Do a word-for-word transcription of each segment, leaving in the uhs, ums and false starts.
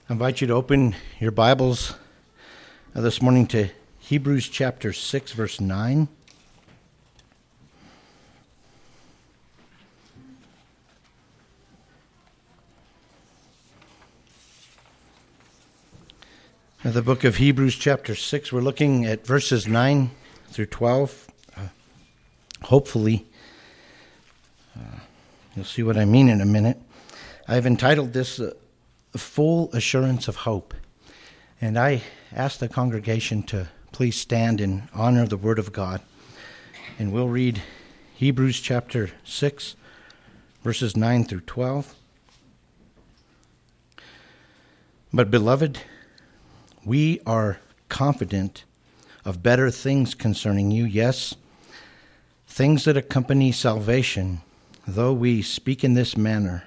I invite you to open your Bibles uh, this morning to Hebrews chapter six, verse nine. Uh, the book of Hebrews chapter six, we're looking at verses nine through twelve. Uh, hopefully, uh, you'll see what I mean in a minute. I've entitled this uh, Full Assurance of Hope. And I ask the congregation to please stand in honor of the Word of God. And we'll read Hebrews chapter six, verses nine through twelve. But beloved, we are confident of better things concerning you, yes, things that accompany salvation, though we speak in this manner.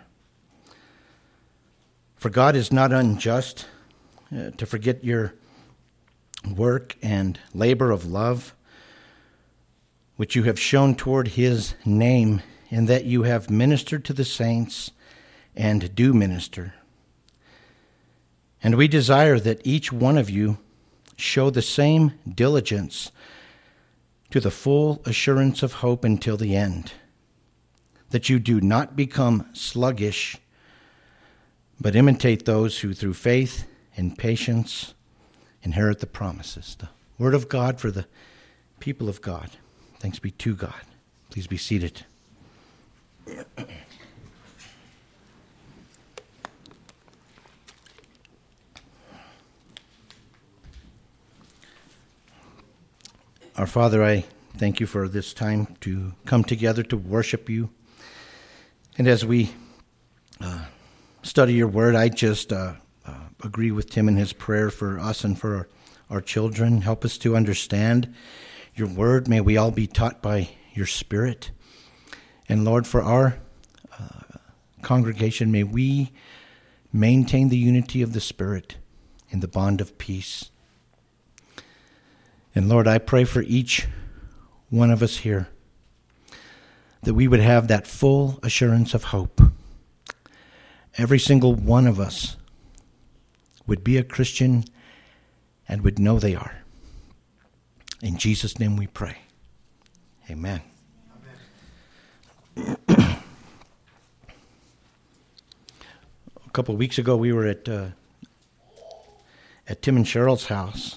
For God is not unjust uh, to forget your work and labor of love, which you have shown toward his name, in that you have ministered to the saints and do minister. And we desire that each one of you show the same diligence to the full assurance of hope until the end, that you do not become sluggish, but imitate those who through faith and patience inherit the promises. The word of God for the people of God. Thanks be to God. Please be seated. Our Father, I thank you for this time to come together to worship you. And as we uh, study your word, I just uh, uh, agree with Tim in his prayer for us and for our, our children. Help us to understand your word. May we all be taught by your Spirit. And Lord, for our uh, congregation, may we maintain the unity of the Spirit in the bond of peace. And Lord, I pray for each one of us here that we would have that full assurance of hope. Every single one of us would be a Christian and would know they are. In Jesus' name we pray. Amen. Amen. A couple of weeks ago, we were at uh, at Tim and Cheryl's house.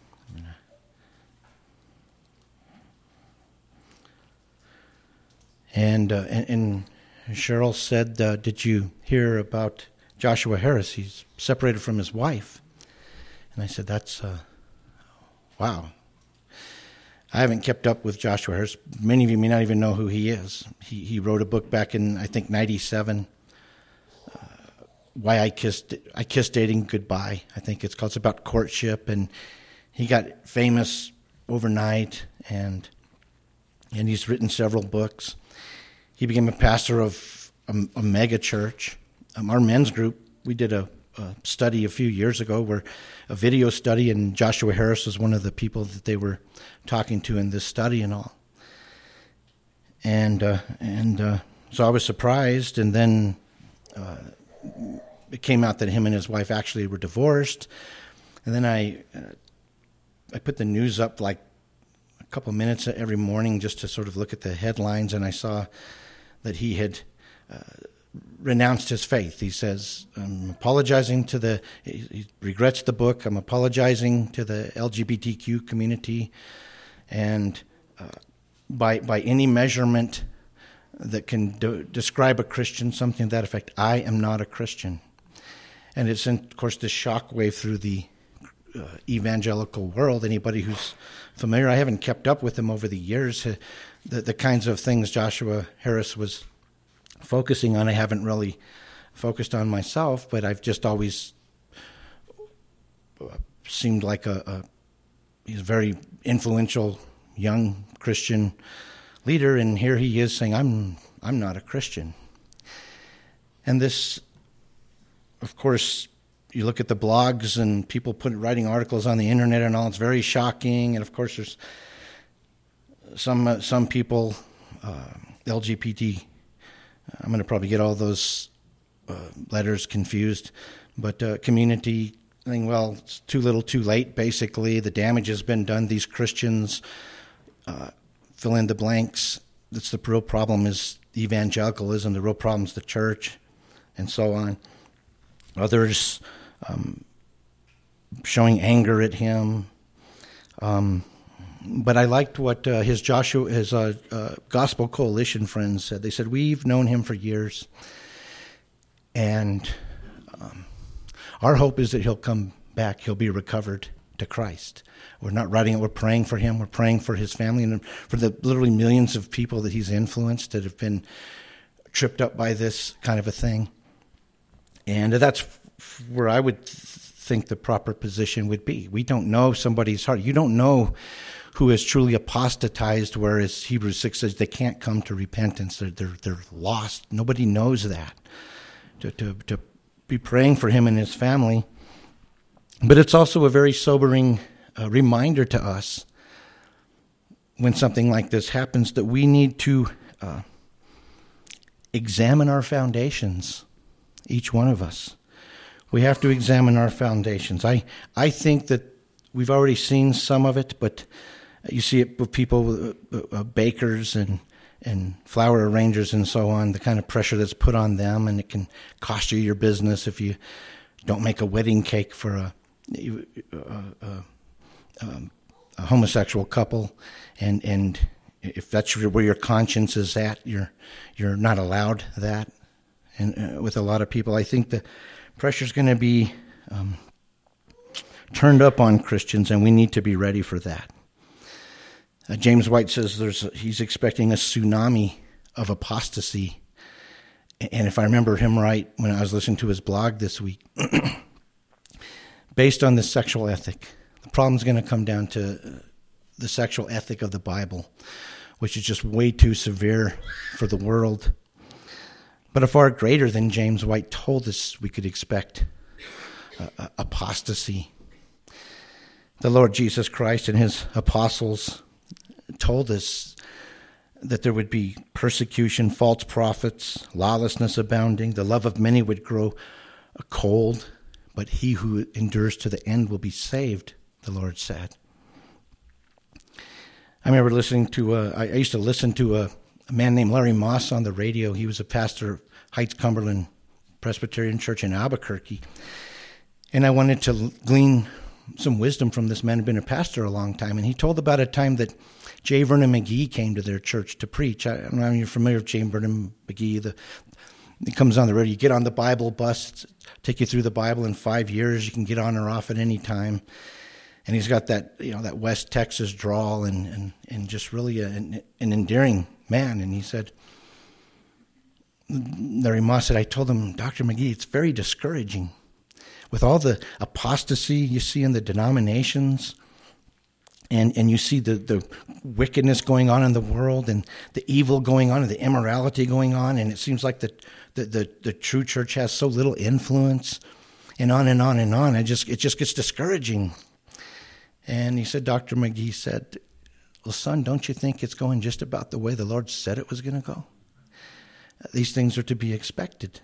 And, uh, and and Cheryl said, uh, did you hear about Joshua Harris? He's separated from his wife. And I said, that's, uh, wow. I haven't kept up with Joshua Harris. Many of you may not even know who he is. He he wrote a book back in, I think, ninety-seven, uh, Why I Kissed I Kissed Dating Goodbye, I think it's called. It's about courtship. And he got famous overnight, and and he's written several books. He became a pastor of a, a mega church. Um, our men's group, we did a, a study a few years ago, where a video study, and Joshua Harris was one of the people that they were talking to in this study and all. And uh, and uh, so I was surprised, and then uh, it came out that him and his wife actually were divorced. And then I uh, I put the news up like a couple minutes every morning just to sort of look at the headlines, and I saw that he had uh, renounced his faith. He says, I'm apologizing to the, he regrets the book, I'm apologizing to the L G B T Q community, and uh, by by any measurement that can do, describe a Christian, something to that effect, I am not a Christian. And it's, in, of course, this shockwave through the uh, evangelical world. Anybody who's familiar, I haven't kept up with him over the years. Uh, the, the kinds of things Joshua Harris was focusing on, I haven't really focused on myself, but I've just always seemed like a, a he's a very influential young Christian leader, and here he is saying, I'm I'm not a Christian. And this, of course, you look at the blogs and people put writing articles on the internet and all, it's very shocking. And of course, there's some uh, some people, uh, L G B T, I'm going to probably get all those uh, letters confused, But uh, community saying, well, it's too little too late, basically. The damage has been done. These Christians, uh, fill in the blanks. That's the real problem is evangelicalism. The real problem is the church, and so on. Others um, showing anger at him. Um, but I liked what uh, his Joshua, his uh, uh, Gospel Coalition friends said. They said, we've known him for years, and um, our hope is that he'll come back. He'll be recovered to Christ. We're not writing it. We're praying for him. We're praying for his family and for the literally millions of people that he's influenced that have been tripped up by this kind of a thing. And that's where I would think the proper position would be. We don't know somebody's heart. You don't know who is truly apostatized, whereas Hebrews six says they can't come to repentance. They're, they're, they're lost. Nobody knows that. To, to, to be praying for him and his family. But it's also a very sobering uh, reminder to us when something like this happens that we need to uh, examine our foundations, each one of us. We have to examine our foundations. I, I think that we've already seen some of it, but you see it with people, uh, uh, bakers and and flower arrangers and so on, the kind of pressure that's put on them, and it can cost you your business if you don't make a wedding cake for a, a, a, a, a homosexual couple, and and if that's where your conscience is at, you're you're not allowed that. And uh, with a lot of people, I think the pressure's going to be um, turned up on Christians, and we need to be ready for that. Uh, James White says there's a, he's expecting a tsunami of apostasy. And if I remember him right, when I was listening to his blog this week, based on the sexual ethic, the problem's going to come down to the sexual ethic of the Bible, which is just way too severe for the world. But a far greater than James White told us we could expect uh, uh, apostasy. The Lord Jesus Christ and his apostles told us that there would be persecution, false prophets, lawlessness abounding. The love of many would grow cold, but he who endures to the end will be saved, the Lord said. I remember listening to, a, I used to listen to a, a man named Larry Moss on the radio. He was a pastor of Heights Cumberland Presbyterian Church in Albuquerque. And I wanted to glean some wisdom from this man who had been a pastor a long time. And he told about a time that J. Vernon McGee came to their church to preach. I don't know if you're familiar with J. Vernon McGee. The, he comes on the road. You get on the Bible bus, take you through the Bible in five years. You can get on or off at any time. And he's got that, you know, that West Texas drawl and, and, and just really a, an, an endearing man. And he said, Larry Moss said, I told him, Doctor McGee, it's very discouraging. With all the apostasy you see in the denominations, and, and you see the, the wickedness going on in the world, and the evil going on, and the immorality going on, and it seems like the the, the, the true church has so little influence, and on and on and on. It just it just gets discouraging. And he said, Doctor McGee said, well, son, don't you think it's going just about the way the Lord said it was going to go? These things are to be expected.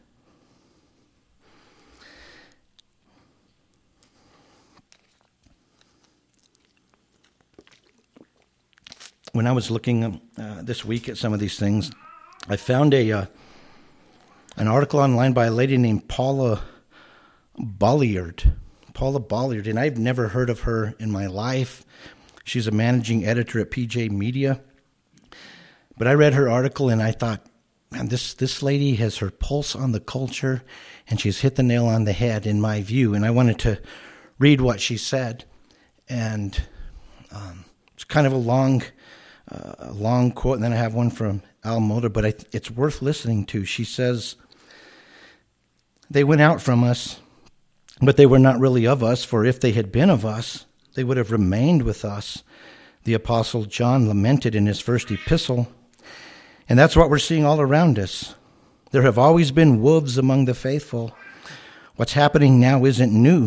When I was looking uh, this week at some of these things, I found a uh, an article online by a lady named Paula Bolliard. Paula Bolliard, and I've never heard of her in my life. She's a managing editor at P J Media. But I read her article and I thought, man, this, this lady has her pulse on the culture, and she's hit the nail on the head in my view. And I wanted to read what she said. And um, it's kind of a long... Uh, a long quote, and then I have one from Al Mohler, but I, it's worth listening to. She says, they went out from us, but they were not really of us, for if they had been of us, they would have remained with us. The Apostle John lamented in his first epistle, and that's what we're seeing all around us. There have always been wolves among the faithful. What's happening now isn't new.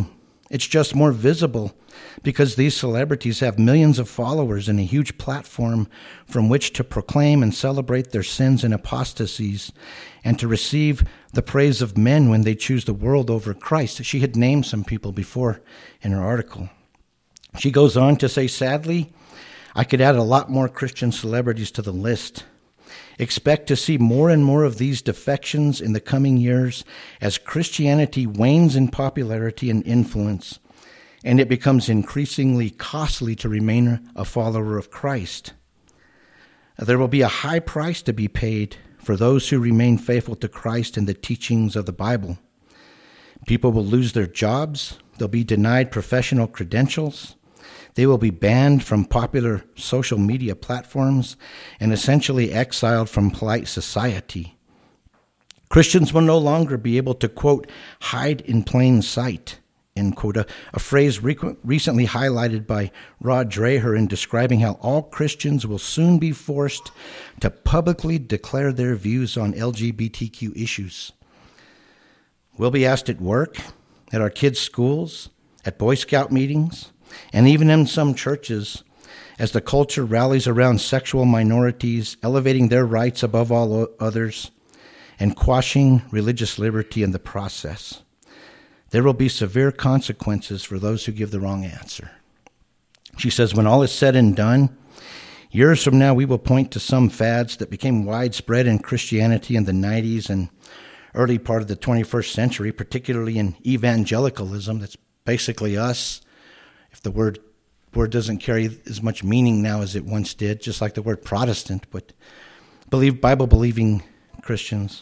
It's just more visible because these celebrities have millions of followers and a huge platform from which to proclaim and celebrate their sins and apostasies and to receive the praise of men when they choose the world over Christ. She had named some people before in her article. She goes on to say, sadly, I could add a lot more Christian celebrities to the list. Expect to see more and more of these defections in the coming years as Christianity wanes in popularity and influence, and it becomes increasingly costly to remain a follower of Christ. There will be a high price to be paid for those who remain faithful to Christ and the teachings of the Bible. People will lose their jobs. They'll be denied professional credentials. They will be banned from popular social media platforms and essentially exiled from polite society. Christians will no longer be able to, quote, hide in plain sight, end quote, a, a phrase re- recently highlighted by Rod Dreher in describing how all Christians will soon be forced to publicly declare their views on L G B T Q issues. We'll be asked at work, at our kids' schools, at Boy Scout meetings, and even in some churches, as the culture rallies around sexual minorities, elevating their rights above all others, and quashing religious liberty in the process. There will be severe consequences for those who give the wrong answer. She says, when all is said and done, years from now we will point to some fads that became widespread in Christianity in the nineties and early part of the twenty-first century, particularly in evangelicalism. That's basically us. If the word word doesn't carry as much meaning now as it once did, just like the word Protestant, but believe Bible-believing Christians.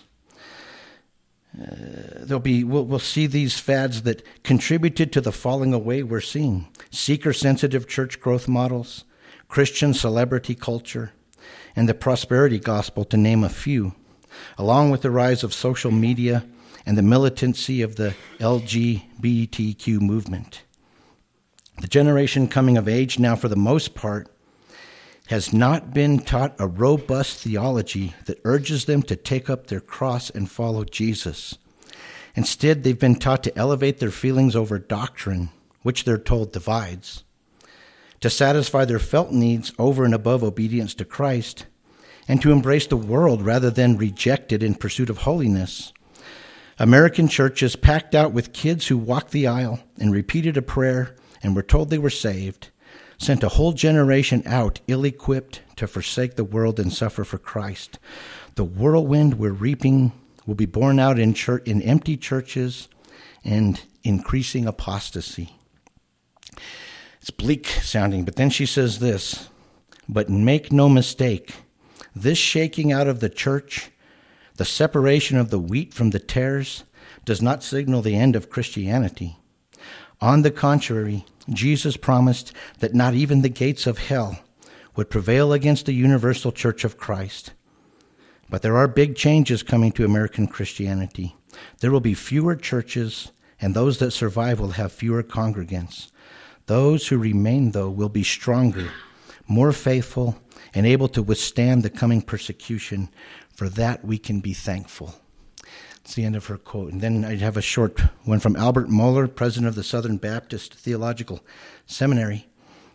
Uh, there'll be we'll, we'll see these fads that contributed to the falling away we're seeing. Seeker-sensitive church growth models, Christian celebrity culture, and the prosperity gospel, to name a few, along with the rise of social media and the militancy of the L G B T Q movement. The generation coming of age now, for the most part, has not been taught a robust theology that urges them to take up their cross and follow Jesus. Instead, they've been taught to elevate their feelings over doctrine, which they're told divides, to satisfy their felt needs over and above obedience to Christ, and to embrace the world rather than reject it in pursuit of holiness. American churches packed out with kids who walked the aisle and repeated a prayer and were told they were saved, sent a whole generation out ill-equipped to forsake the world and suffer for Christ. The whirlwind we're reaping will be borne out in church, in empty churches and increasing apostasy. It's bleak sounding, but then she says this, but make no mistake, this shaking out of the church, the separation of the wheat from the tares, does not signal the end of Christianity. On the contrary, Jesus promised that not even the gates of hell would prevail against the universal church of Christ. But there are big changes coming to American Christianity. There will be fewer churches, and those that survive will have fewer congregants. Those who remain, though, will be stronger, more faithful, and able to withstand the coming persecution. For that we can be thankful. It's the end of her quote. And then I have a short one from Albert Mohler, president of the Southern Baptist Theological Seminary.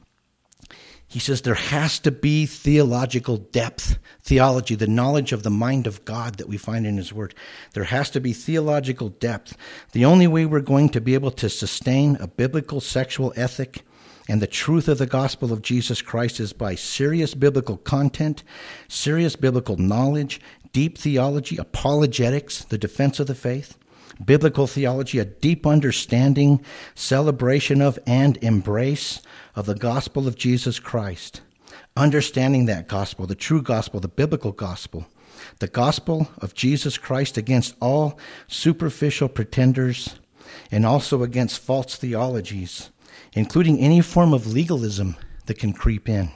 He says there has to be theological depth, theology, the knowledge of the mind of God that we find in his word. There has to be theological depth. The only way we're going to be able to sustain a biblical sexual ethic and the truth of the gospel of Jesus Christ is by serious biblical content, serious biblical knowledge, deep theology, apologetics, the defense of the faith, biblical theology, a deep understanding, celebration of, and embrace of the gospel of Jesus Christ. Understanding that gospel, the true gospel, the biblical gospel, the gospel of Jesus Christ against all superficial pretenders and also against false theologies, including any form of legalism that can creep in.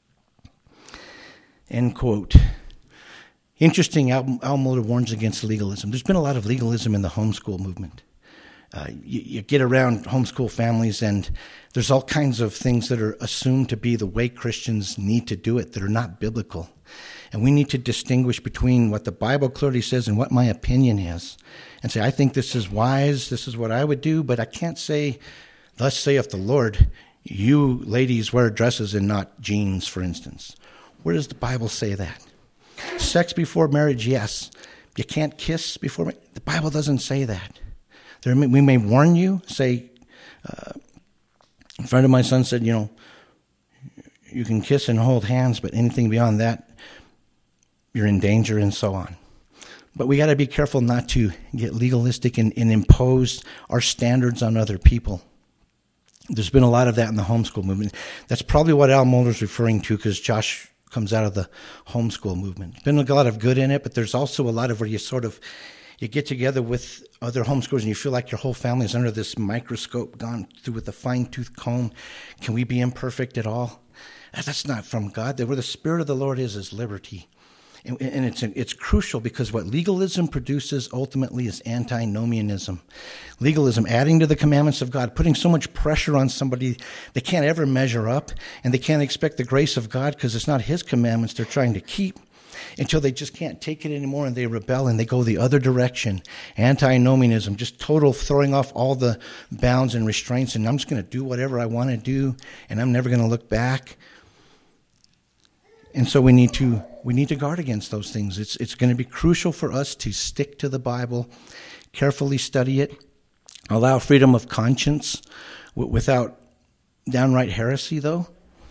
End quote. Interesting, Al, Al Mohler warns against legalism. There's been a lot of legalism in the homeschool movement. Uh, you, you get around homeschool families and there's all kinds of things that are assumed to be the way Christians need to do it that are not biblical. And we need to distinguish between what the Bible clearly says and what my opinion is. And say, I think this is wise, this is what I would do, but I can't say Thus saith the Lord, you ladies wear dresses and not jeans, for instance. Where does the Bible say that? Sex before marriage, yes. You can't kiss before marriage. The Bible doesn't say that. There, we may warn you, say, uh, a friend of my son said, you know, you can kiss and hold hands, but anything beyond that, you're in danger and so on. But we got to be careful not to get legalistic and, and impose our standards on other people. There's been a lot of that in the homeschool movement. That's probably what Al Mohler's referring to, because Josh comes out of the homeschool movement. There's been a lot of good in it, but there's also a lot of where you sort of, you get together with other homeschoolers and you feel like your whole family is under this microscope, gone through with a fine-tooth comb. Can we be imperfect at all? That's not from God. Where the Spirit of the Lord is, is liberty. And, and it's it's crucial, because what legalism produces ultimately is antinomianism. Legalism, adding to the commandments of God, putting so much pressure on somebody they can't ever measure up, and they can't expect the grace of God because it's not His commandments they're trying to keep, until they just can't take it anymore and they rebel and they go the other direction. Antinomianism, just total throwing off all the bounds and restraints, and I'm just going to do whatever I want to do, and I'm never going to look back. And so we need to we need to guard against those things. It's it's going to be crucial for us to stick to the Bible, carefully study it, allow freedom of conscience w- without downright heresy, though.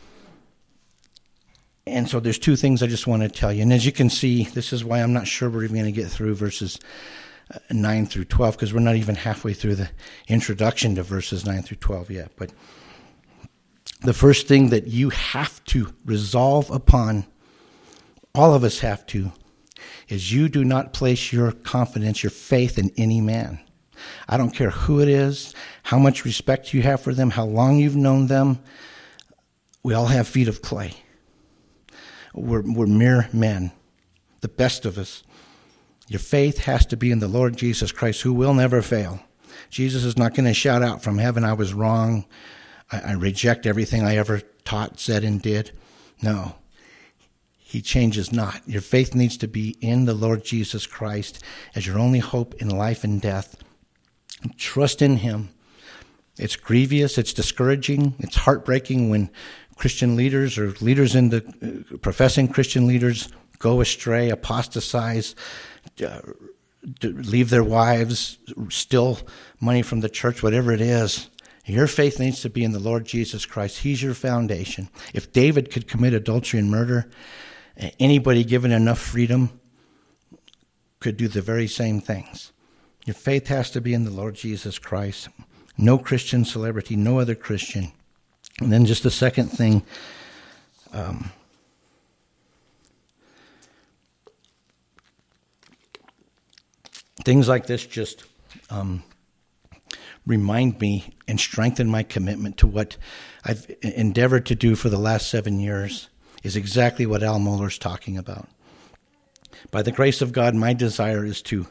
And so there's two things I just want to tell you. And as you can see, this is why I'm not sure we're even going to get through verses nine through twelve, because we're not even halfway through the introduction to verses nine through twelve yet. But the first thing that you have to resolve upon, all of us have to, is you do not place your confidence, your faith in any man. I don't care who it is, how much respect you have for them, how long you've known them. We all have feet of clay. We're, we're mere men, the best of us. Your faith has to be in the Lord Jesus Christ, who will never fail. Jesus is not going to shout out from heaven, I was wrong. I, I reject everything I ever taught, said, and did. No. He changes not. Your faith needs to be in the Lord Jesus Christ as your only hope in life and death. Trust in Him. It's grievous, it's discouraging, it's heartbreaking when Christian leaders or leaders in the uh, professing Christian leaders go astray, apostatize, uh, leave their wives, steal money from the church, whatever it is. Your faith needs to be in the Lord Jesus Christ. He's your foundation. If David could commit adultery and murder, anybody given enough freedom could do the very same things. Your faith has to be in the Lord Jesus Christ. No Christian celebrity, no other Christian. And then just the second thing, um, things like this just um, remind me and strengthen my commitment to what I've endeavored to do for the last seven years is exactly what Al Mohler's talking about. By the grace of God, my desire is to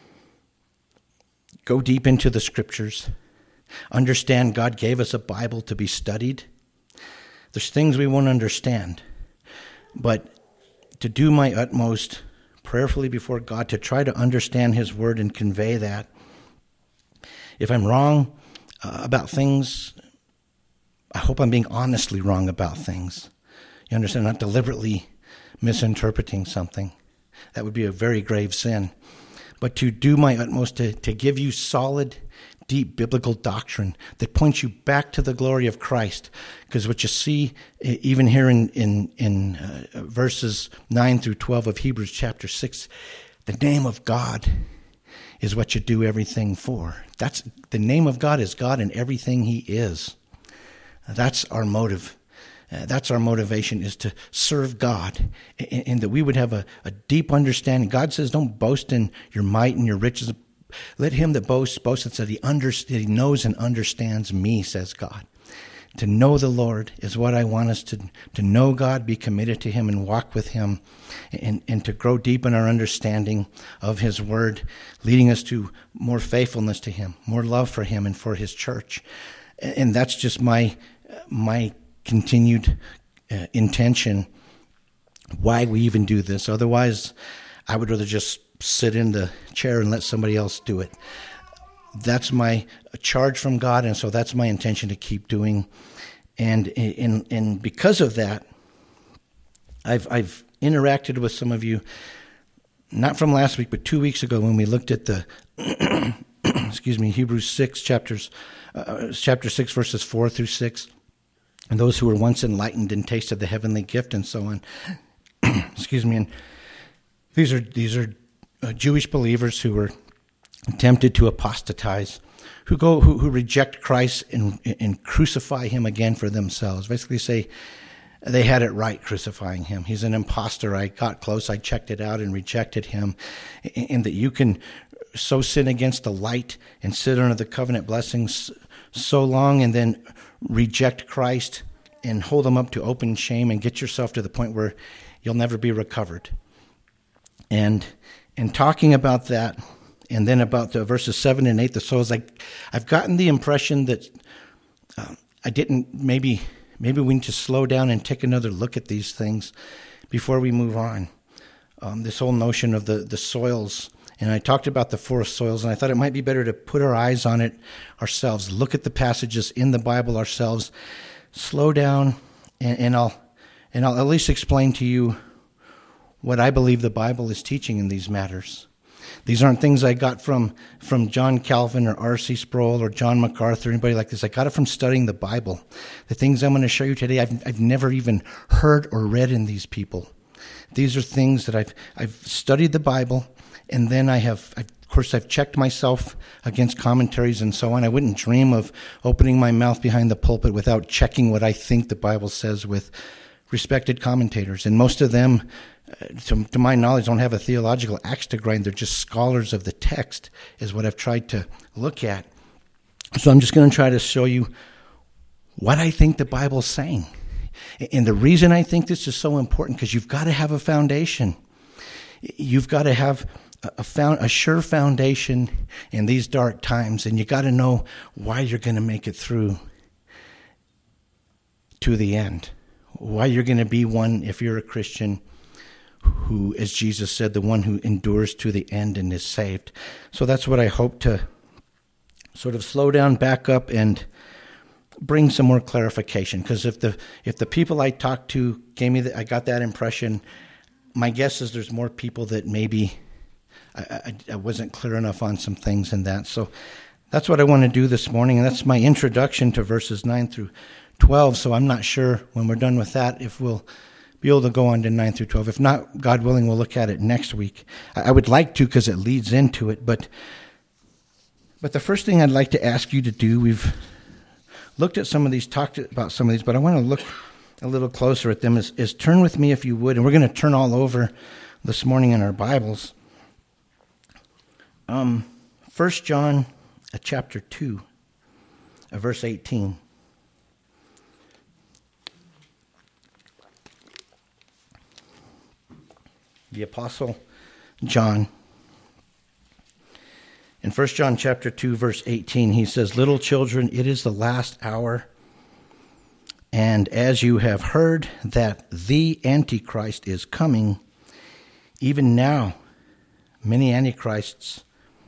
go deep into the Scriptures, understand God gave us a Bible to be studied. There's things we won't understand, but to do my utmost prayerfully before God to try to understand His Word and convey that. If I'm wrong uh, about things, I hope I'm being honestly wrong about things. You understand, not deliberately misinterpreting something. That would be a very grave sin. But to do my utmost to, to give you solid, deep biblical doctrine that points you back to the glory of Christ. Because what you see, even here in, in, in uh, verses nine through twelve of Hebrews chapter six, the name of God is what you do everything for. That's the name of God is God and everything He is. That's our motive. Uh, that's our motivation, is to serve God, and, and that we would have a, a deep understanding. God says, don't boast in your might and your riches. Let him that boasts, boast that he, under, that he knows and understands me, says God. To know the Lord is what I want us to, to know God, be committed to Him, and walk with Him, and, and to grow deep in our understanding of His Word, leading us to more faithfulness to Him, more love for Him and for His church. And that's just my my continued uh, intention, why we even do this. Otherwise, I would rather just sit in the chair and let somebody else do it. that's my charge from God, and so that's my intention to keep doing. And and and because of that, I've I've interacted with some of you, not from last week, but two weeks ago when we looked at the excuse me Hebrews six chapters, uh, chapter six verses four through six, and those who were once enlightened and tasted the heavenly gift and so on. excuse me, and these are these are uh, Jewish believers who were tempted to apostatize, who go who, who reject Christ and and crucify him again for themselves. Basically say they had it right crucifying him. He's an imposter. I got close, I checked it out and rejected him. And that you can so sin against the light and sit under the covenant blessings so long and then reject Christ and hold him up to open shame and get yourself to the point where you'll never be recovered. And and talking about that, and then about the verses seven and eight, the souls, like I've gotten the impression that uh, I didn't, maybe maybe we need to slow down and take another look at these things before we move on. Um, this whole notion of the, the soils, and I talked about the four soils, and I thought it might be better to put our eyes on it ourselves, look at the passages in the Bible ourselves, slow down, and, and I'll and I'll at least explain to you what I believe the Bible is teaching in these matters. These aren't things I got from, from John Calvin or R C Sproul or John MacArthur or anybody like this. I got it from studying the Bible. The things I'm going to show you today, I've, I've never even heard or read in these people. These are things that I've I've studied the Bible, and then I have, I've, of course, I've checked myself against commentaries and so on. I wouldn't dream of opening my mouth behind the pulpit without checking what I think the Bible says with respected commentators. And most of them, To, to my knowledge, don't have a theological axe to grind. They're just scholars of the text, is what I've tried to look at. So I'm just going to try to show you what I think the Bible's saying. And the reason I think this is so important, because you've got to have a foundation. You've got to have a, found, a sure foundation in these dark times, and you got to know why you're going to make it through to the end. Why you're going to be one, if you're a Christian, who, as Jesus said, the one who endures to the end and is saved. So that's what I hope to sort of slow down, back up, and bring some more clarification. Because if the if the people I talked to gave me that, I got that impression, my guess is there's more people that maybe I, I, I wasn't clear enough on some things in that. So that's what I want to do this morning, and that's my introduction to verses nine through twelve. So I'm not sure when we're done with that if we'll be able to go on to nine through twelve. If not, God willing, we'll look at it next week. I would like to, because it leads into it. But but the first thing I'd like to ask you to do, we've looked at some of these, talked about some of these, but I want to look a little closer at them, is, is turn with me, if you would, and we're going to turn all over this morning in our Bibles. Um, First John uh, chapter two, uh, verse eighteen. The Apostle John. In First John chapter two, verse eighteen, he says, "Little children, it is the last hour. And as you have heard that the Antichrist is coming, even now many Antichrists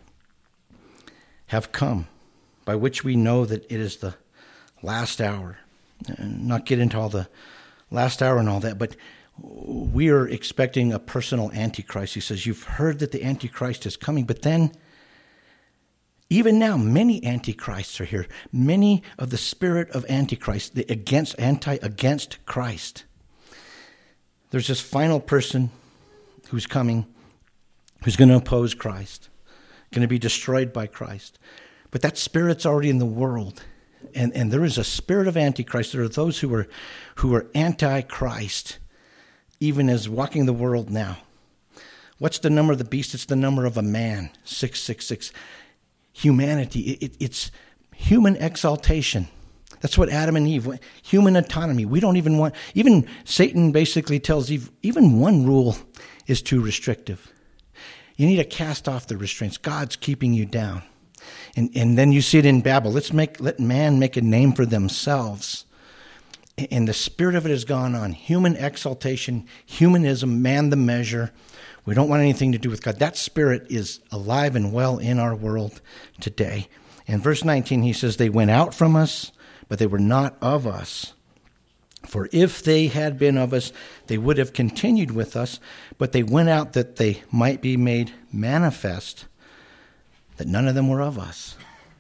have come, by which we know that it is the last hour." And not get into all the last hour and all that, but we are expecting a personal Antichrist. He says, you've heard that the Antichrist is coming, but then, even now, many Antichrists are here. Many of the spirit of Antichrist, the against, anti, against Christ. There's this final person who's coming, who's going to oppose Christ, going to be destroyed by Christ. But that spirit's already in the world. And, and there is a spirit of Antichrist. There are those who are, who are anti-Christ, even as walking the world now. What's the number of the beast? It's the number of a man, six six six. Humanity, it, it, it's human exaltation. That's what Adam and Eve, human autonomy. We don't even want, even Satan basically tells Eve, even one rule is too restrictive. You need to cast off the restraints. God's keeping you down. And, and then you see it in Babel. Let's make, let man make a name for themselves. And the spirit of it has gone on. Human exaltation, humanism, man the measure. We don't want anything to do with God. That spirit is alive and well in our world today. In verse nineteen, he says, they went out from us, but they were not of us. For if they had been of us, they would have continued with us, but they went out that they might be made manifest that none of them were of us.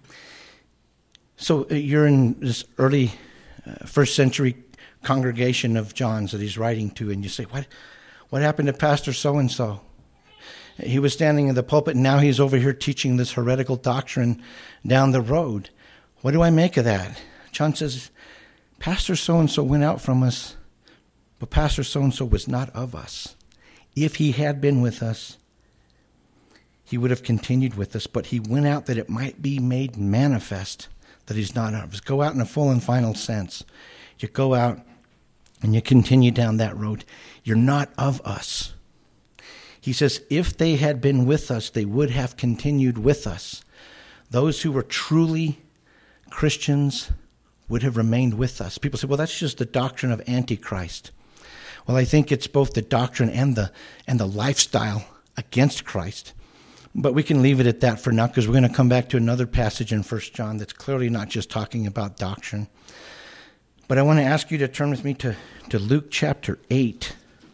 So you're in this early uh, first century congregation of John's that he's writing to, and you say, what, what happened to Pastor so-and-so? He was standing in the pulpit, and now he's over here teaching this heretical doctrine down the road. What do I make of that? John says, Pastor so-and-so went out from us, but Pastor so-and-so was not of us. If he had been with us, he would have continued with us, but he went out that it might be made manifest that he's not of us. Go out in a full and final sense. You go out and you continue down that road. You're not of us. He says, if they had been with us, they would have continued with us. Those who were truly Christians would have remained with us. People say, well, that's just the doctrine of Antichrist. Well, I think it's both the doctrine and the and the lifestyle against Christ. But we can leave it at that for now, because we're going to come back to another passage in First John that's clearly not just talking about doctrine. But I want to ask you to turn with me to, to Luke chapter eight.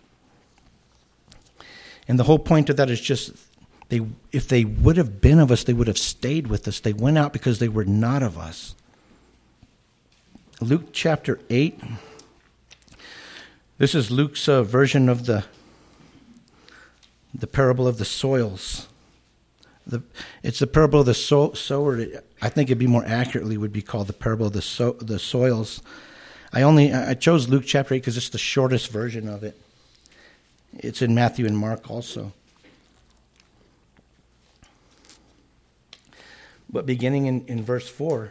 And the whole point of that is just, they if they would have been of us, they would have stayed with us. They went out because they were not of us. Luke chapter eight. This is Luke's uh, version of the, the parable of the soils. The, it's the parable of the so, sower. I think it'd be more accurately would be called the parable of the so, the soils. I only I chose Luke chapter eight because it's the shortest version of it. It's in Matthew and Mark also. But beginning in, in verse four,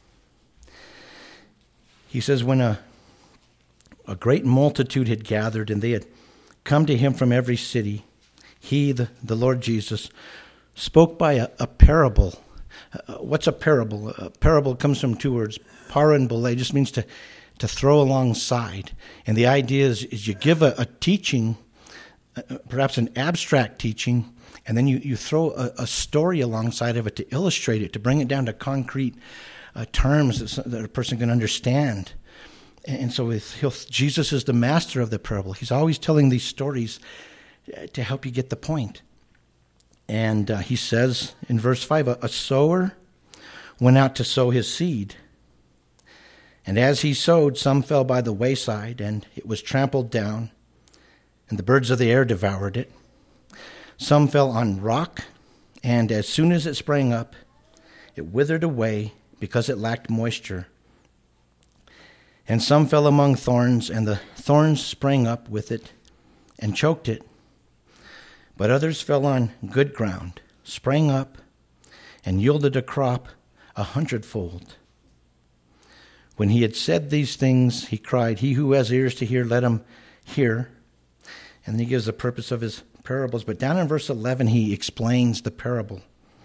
he says, when a, a great multitude had gathered and they had come to him from every city, he, the, the Lord Jesus, spoke by a, a parable. Uh, what's a parable? A parable comes from two words. Para and bole just means to, to throw alongside. And the idea is, is you give a, a teaching, uh, perhaps an abstract teaching, and then you, you throw a, a story alongside of it to illustrate it, to bring it down to concrete uh, terms that, that a person can understand. And, and so if he'll, Jesus is the master of the parable. He's always telling these stories to help you get the point. And uh, he says in verse five, a, a sower went out to sow his seed. And as he sowed, some fell by the wayside, and it was trampled down, and the birds of the air devoured it. Some fell on rock, and as soon as it sprang up, it withered away because it lacked moisture. And some fell among thorns, and the thorns sprang up with it and choked it. But others fell on good ground, sprang up, and yielded a crop a hundredfold. When he had said these things, he cried, he who has ears to hear, let him hear. And then he gives the purpose of his parables. But down in verse eleven, he explains the parable.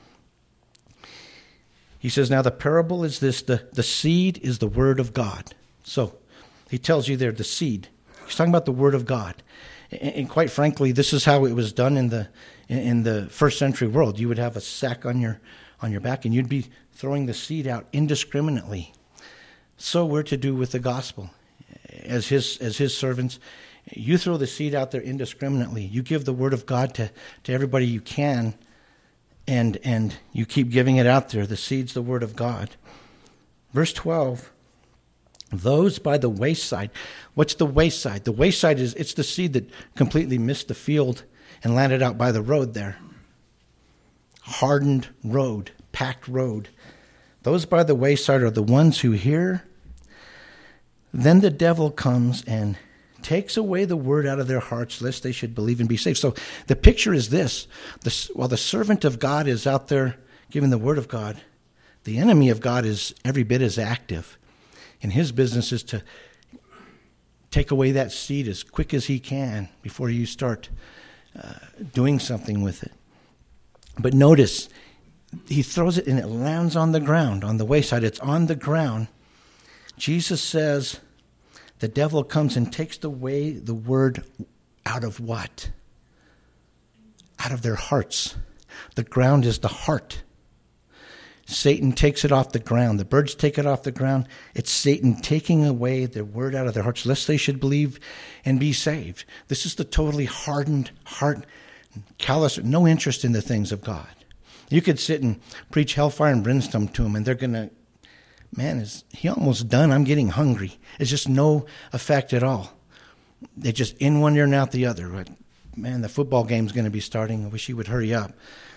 He says, now the parable is this, the, the seed is the word of God. So he tells you there, the seed. He's talking about the word of God. And quite frankly, this is how it was done in the in the first century world. You would have a sack on your on your back, and you'd be throwing the seed out indiscriminately. So we're to do with the gospel, as his as his servants. You throw the seed out there indiscriminately. You give the word of God to, to everybody you can, and and you keep giving it out there. The seed's the word of God. Verse twelve. Those by the wayside. What's the wayside? The wayside is, it's the seed that completely missed the field and landed out by the road there. Hardened road, packed road. Those by the wayside are the ones who hear. Then the devil comes and takes away the word out of their hearts, lest they should believe and be saved. So the picture is this. The, while the servant of God is out there giving the word of God, the enemy of God is every bit as active. And his business is to take away that seed as quick as he can before you start uh, doing something with it. But notice, he throws it and it lands on the ground, on the wayside. It's on the ground. Jesus says the devil comes and takes away the word out of what? Out of their hearts. The ground is the heart. Satan takes it off the ground. The birds take it off the ground. It's Satan taking away the word out of their hearts, lest they should believe and be saved. This is the totally hardened heart, callous, no interest in the things of God. You could sit and preach hellfire and brimstone to them, and they're going to, man, is he almost done? I'm getting hungry. It's just no effect at all. They just in one ear and out the other. But, man, the football game's going to be starting. I wish he would hurry up.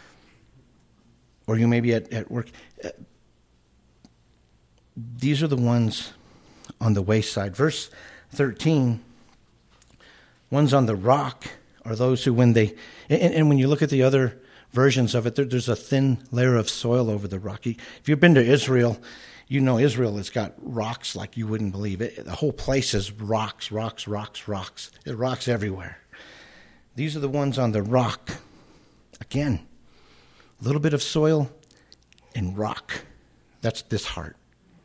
Or you may be at, at work. Uh, these are the ones on the wayside. Verse thirteen, ones on the rock are those who when they, and, and when you look at the other versions of it, there, there's a thin layer of soil over the rock. If you've been to Israel, you know Israel has got rocks like you wouldn't believe it. The whole place is rocks, rocks, rocks, rocks. There's rocks everywhere. These are the ones on the rock. Again, a little bit of soil and rock. That's this heart.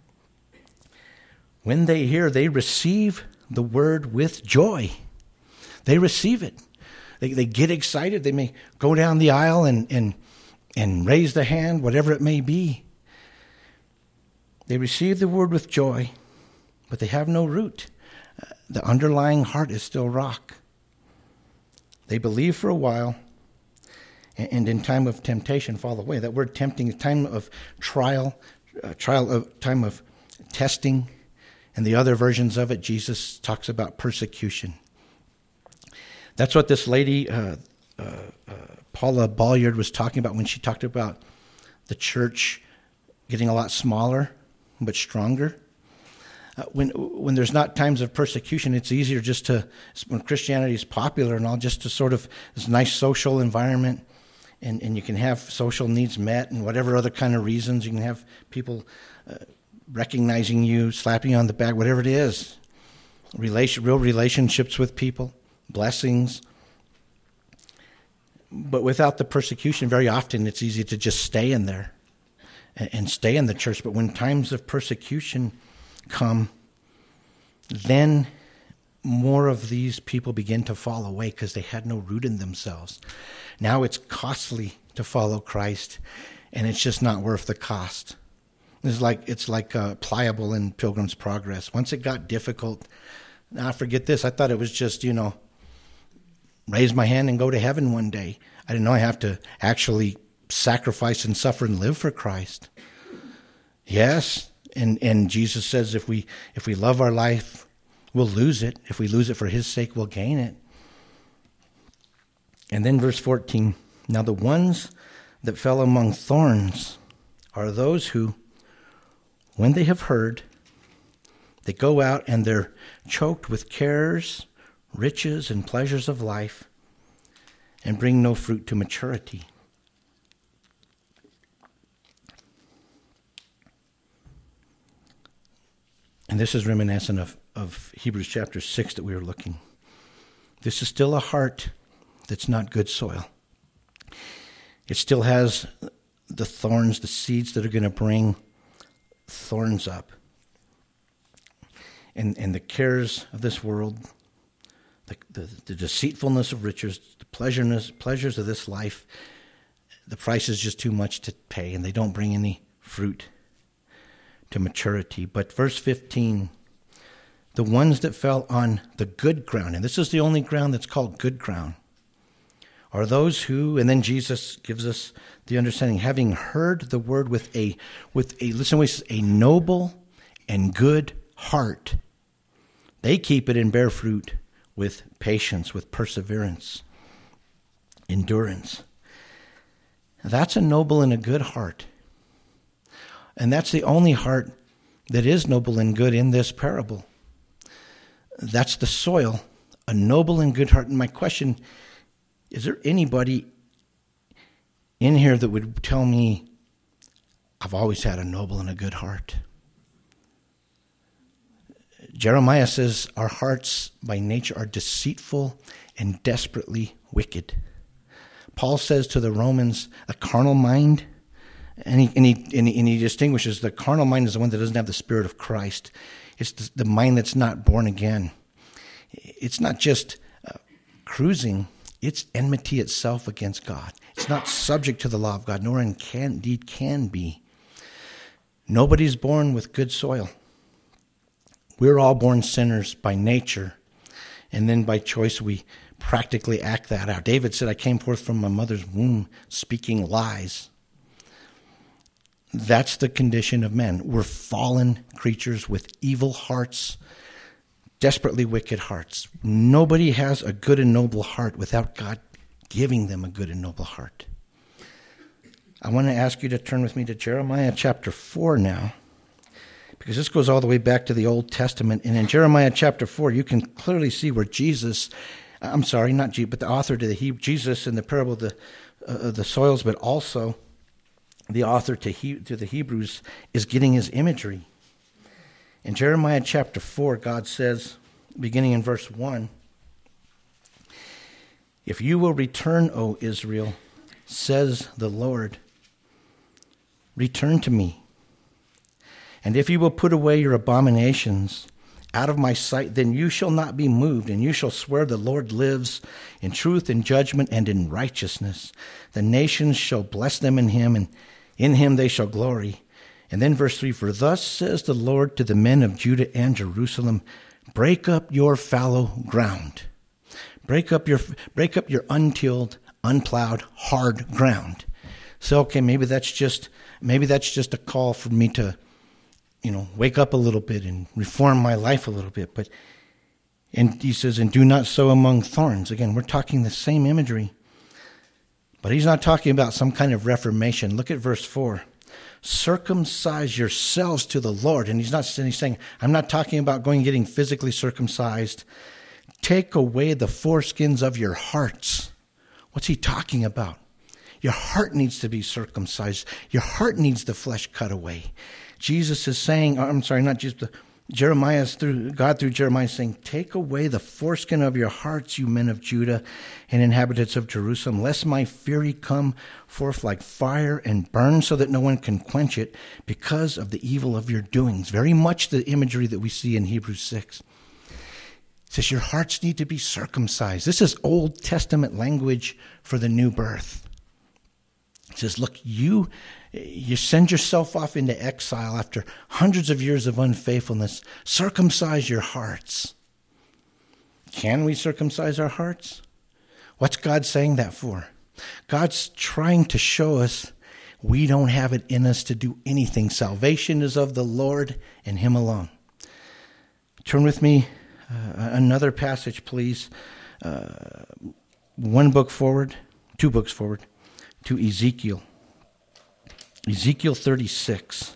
When they hear, they receive the word with joy. They receive it. They, they get excited. They may go down the aisle and, and, and raise the hand, whatever it may be. They receive the word with joy, but they have no root. Uh, the underlying heart is still rock. They believe for a while, and in time of temptation fall away. That word tempting, time of trial, uh, trial of time of testing, and the other versions of it, Jesus talks about persecution. That's what this lady, uh, uh, uh, Paula Bolliard, was talking about when she talked about the church getting a lot smaller but stronger. Uh, when when there's not times of persecution, it's easier just to, when Christianity is popular and all, just to sort of, this nice social environment, and, and you can have social needs met and whatever other kind of reasons. You can have people uh, recognizing you, slapping you on the back, whatever it is. Relation, real relationships with people, blessings. But without the persecution, very often it's easy to just stay in there and, and stay in the church. But when times of persecution come, then more of these people begin to fall away because they had no root in themselves. Now it's costly to follow Christ, and it's just not worth the cost. It's like it's like uh, pliable in Pilgrim's Progress. Once it got difficult, now forget this. I thought it was just, you know, raise my hand and go to heaven one day. I didn't know I have to actually sacrifice and suffer and live for Christ. Yes, and and Jesus says if we if we love our life, we'll lose it. If we lose it for his sake, we'll gain it. And then verse fourteen, now the ones that fell among thorns are those who, when they have heard, they go out and they're choked with cares, riches, and pleasures of life, and bring no fruit to maturity. And this is reminiscent of, of Hebrews chapter six that we were looking. This is still a heart that's not good soil. It still has the thorns, the seeds that are going to bring thorns up. And, and the cares of this world, the, the, the deceitfulness of riches, the pleasures, pleasures of this life, the price is just too much to pay, and they don't bring any fruit to maturity. But verse fifteen, the ones that fell on the good ground, and this is the only ground that's called good ground, are those who, and then Jesus gives us the understanding, having heard the word with a, with a, listen what he says, a noble and good heart, they keep it and bear fruit with patience, with perseverance, endurance. That's a noble and a good heart. And that's the only heart that is noble and good in this parable. That's the soil, a noble and good heart. And my question, is there anybody in here that would tell me, I've always had a noble and a good heart? Jeremiah says our hearts by nature are deceitful and desperately wicked. Paul says to the Romans, a carnal mind And he, and, he, and, he, and he distinguishes the carnal mind is the one that doesn't have the Spirit of Christ. It's the, the mind that's not born again. It's not just uh, cruising. It's enmity itself against God. It's not subject to the law of God, nor in can, indeed can be. Nobody's born with good soil. We're all born sinners by nature, and then by choice we practically act that out. David said, I came forth from my mother's womb speaking lies. That's the condition of men. We're fallen creatures with evil hearts, desperately wicked hearts. Nobody has a good and noble heart without God giving them a good and noble heart. I want to ask you to turn with me to Jeremiah chapter four now, because this goes all the way back to the Old Testament. And in Jeremiah chapter four, you can clearly see where Jesus, I'm sorry, not Jesus, but the author to the He, Jesus in the parable of the, uh, the soils, but also the author to, he, to the Hebrews is getting his imagery. In Jeremiah chapter four, God says, beginning in verse one, if you will return, O Israel, says the Lord, return to me. And if you will put away your abominations out of my sight, then you shall not be moved, and you shall swear the Lord lives in truth and judgment and in righteousness. The nations shall bless them in him, and in him they shall glory. And then verse three, for thus says the Lord to the men of Judah and Jerusalem, break up your fallow ground. Break up your break up your untilled, unplowed, hard ground. So okay, maybe that's just maybe that's just a call for me to, you know, wake up a little bit and reform my life a little bit. But and he says, and do not sow among thorns. Again, we're talking the same imagery. But he's not talking about some kind of reformation. Look at verse four. Circumcise yourselves to the Lord. And he's not he's saying, I'm not talking about going and getting physically circumcised. Take away the foreskins of your hearts. What's he talking about? Your heart needs to be circumcised. Your heart needs the flesh cut away. Jesus is saying, I'm sorry, not Jesus, but Jeremiah is through God through Jeremiah is saying, take away the foreskin of your hearts, you men of Judah and inhabitants of Jerusalem, lest my fury come forth like fire and burn so that no one can quench it because of the evil of your doings. Very much the imagery that we see in Hebrews six. It says your hearts need to be circumcised. This is Old Testament language for the new birth. It says, look, you you send yourself off into exile after hundreds of years of unfaithfulness. Circumcise your hearts. Can we circumcise our hearts? What's God saying that for? God's trying to show us we don't have it in us to do anything. Salvation is of the Lord and him alone. Turn with me uh, another passage, please. Uh, one book forward, two books forward, to Ezekiel. Ezekiel thirty-six.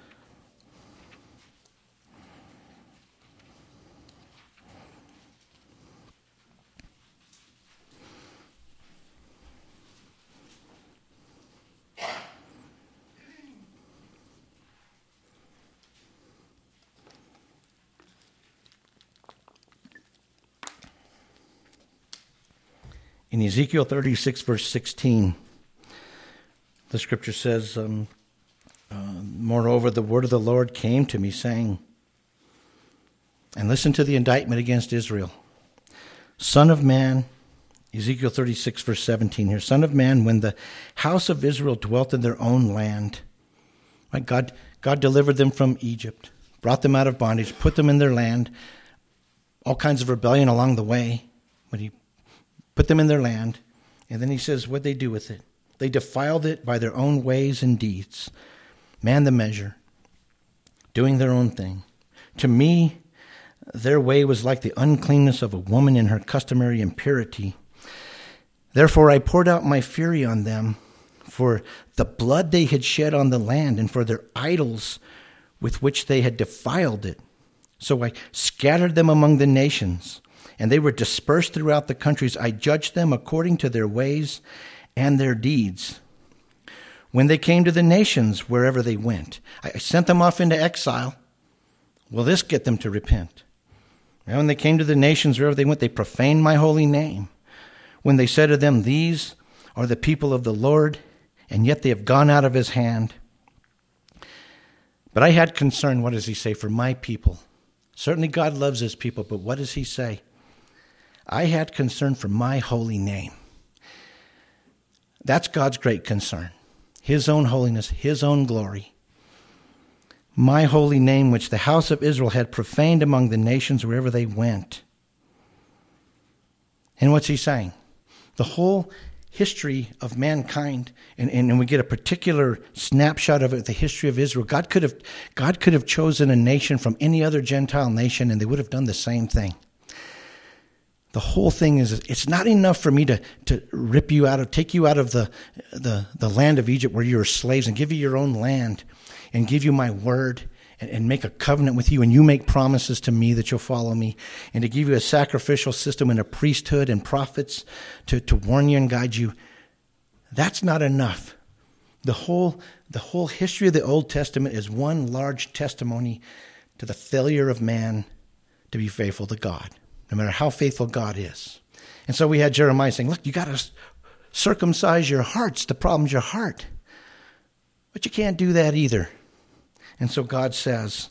In Ezekiel thirty-six, verse sixteen, the scripture says, um, uh, moreover, the word of the Lord came to me, saying, and listen to the indictment against Israel. Son of man, Ezekiel thirty-six, verse seventeen here, son of man, when the house of Israel dwelt in their own land, right? God, God delivered them from Egypt, brought them out of bondage, put them in their land, all kinds of rebellion along the way, but he put them in their land, and then he says, what'd they do with it? They defiled it by their own ways and deeds, man the measure, doing their own thing. To me, their way was like the uncleanness of a woman in her customary impurity. Therefore I poured out my fury on them for the blood they had shed on the land and for their idols with which they had defiled it. So I scattered them among the nations, and they were dispersed throughout the countries. I judged them according to their ways and their deeds. When they came to the nations, wherever they went, I sent them off into exile. Will this get them to repent? And when they came to the nations, wherever they went, they profaned my holy name. When they said to them, these are the people of the Lord, and yet they have gone out of his hand. But I had concern, what does he say, for my people. Certainly God loves his people, but what does he say? I had concern for my holy name. That's God's great concern. His own holiness, his own glory. My holy name, which the house of Israel had profaned among the nations wherever they went. And what's he saying? The whole history of mankind, and, and we get a particular snapshot of it, the history of Israel. God could have, God could have chosen a nation from any other Gentile nation, and they would have done the same thing. The whole thing is, it's not enough for me to, to rip you out of, take you out of the, the, the land of Egypt where you were slaves and give you your own land and give you my word and, and make a covenant with you, and you make promises to me that you'll follow me, and to give you a sacrificial system and a priesthood and prophets to, to warn you and guide you. That's not enough. The whole, the whole history of the Old Testament is one large testimony to the failure of man to be faithful to God, no matter how faithful God is. And so we had Jeremiah saying, look, you got to circumcise your hearts. The problem's your heart. But you can't do that either. And so God says,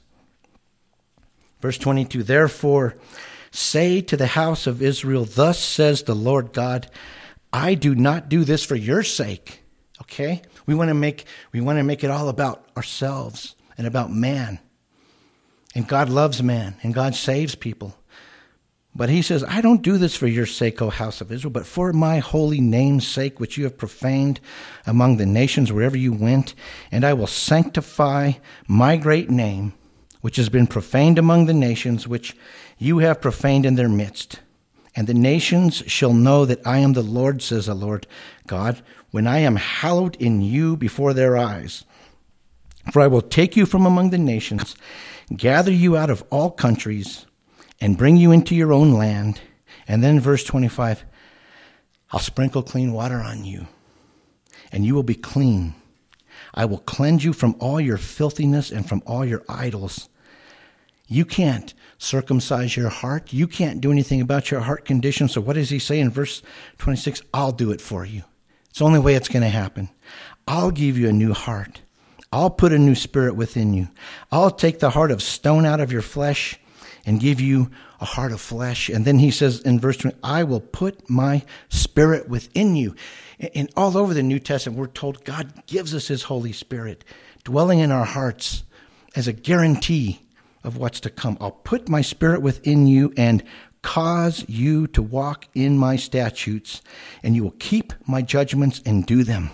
verse twenty-two, therefore say to the house of Israel, thus says the Lord God, I do not do this for your sake. Okay? We want to make, we want to make it all about ourselves and about man. And God loves man, and God saves people. But he says, I don't do this for your sake, O house of Israel, but for my holy name's sake, which you have profaned among the nations wherever you went. And I will sanctify my great name, which has been profaned among the nations, which you have profaned in their midst. And the nations shall know that I am the Lord, says the Lord God, when I am hallowed in you before their eyes. For I will take you from among the nations, gather you out of all countries, and bring you into your own land. And then verse twenty-five, I'll sprinkle clean water on you, and you will be clean. I will cleanse you from all your filthiness and from all your idols. You can't circumcise your heart. You can't do anything about your heart condition. So what does he say in verse twenty-six? I'll do it for you. It's the only way it's going to happen. I'll give you a new heart. I'll put a new spirit within you. I'll take the heart of stone out of your flesh and give you a heart of flesh. And then he says in verse twenty, I will put my spirit within you. And all over the New Testament, we're told God gives us his Holy Spirit, dwelling in our hearts as a guarantee of what's to come. I'll put my spirit within you and cause you to walk in my statutes, and you will keep my judgments and do them.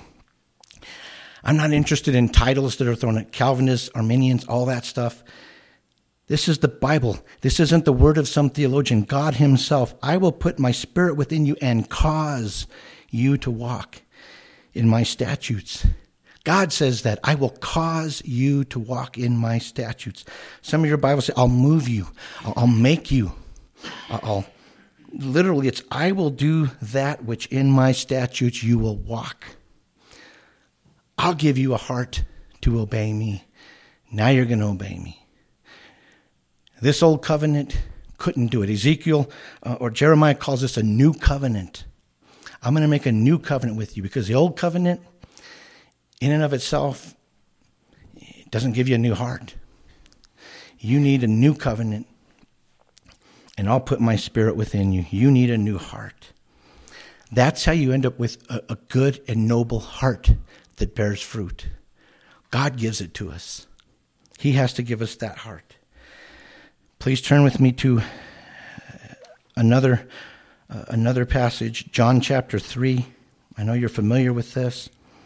I'm not interested in titles that are thrown at Calvinists, Arminians, all that stuff. This is the Bible. This isn't the word of some theologian. God himself. I will put my spirit within you and cause you to walk in my statutes. God says that. I will cause you to walk in my statutes. Some of your Bibles say, I'll move you. I'll, I'll make you. I'll, literally, it's, I will do that which in my statutes you will walk. I'll give you a heart to obey me. Now you're going to obey me. This old covenant couldn't do it. Ezekiel uh, or Jeremiah calls this a new covenant. I'm going to make a new covenant with you, because the old covenant, in and of itself, it doesn't give you a new heart. You need a new covenant, and I'll put my spirit within you. You need a new heart. That's how you end up with a, a good and noble heart that bears fruit. God gives it to us. He has to give us that heart. Please turn with me to another uh, another passage, John chapter three. I know you're familiar with this.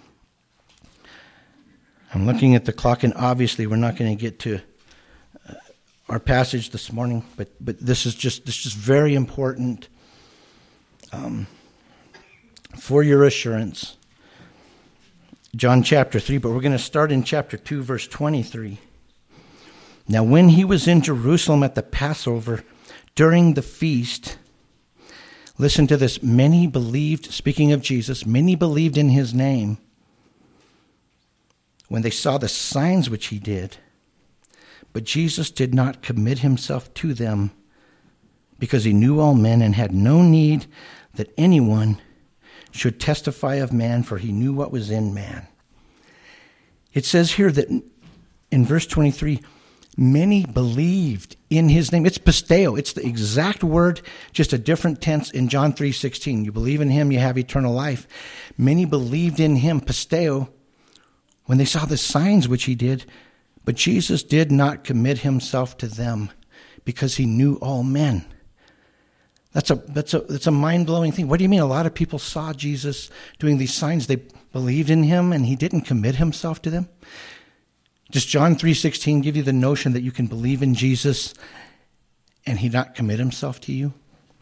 I'm looking at the clock, and obviously we're not going to get to uh, our passage this morning, but but this is just this is just very important um, for your assurance. John chapter three, but we're going to start in chapter two, verse twenty-three. Now, when he was in Jerusalem at the Passover, during the feast, listen to this, many believed, speaking of Jesus, many believed in his name when they saw the signs which he did. But Jesus did not commit himself to them, because he knew all men and had no need that anyone should testify of man, for he knew what was in man. It says here that in verse twenty-three, many believed in his name. It's pisteo. It's the exact word, just a different tense in John three sixteen. You believe in him, you have eternal life. Many believed in him, pisteo, when they saw the signs which he did. But Jesus did not commit himself to them because he knew all men. That's a, that's a, that's a mind-blowing thing. What do you mean? A lot of people saw Jesus doing these signs. They believed in him and he didn't commit himself to them. Does John three sixteen give you the notion that you can believe in Jesus and he not commit himself to you?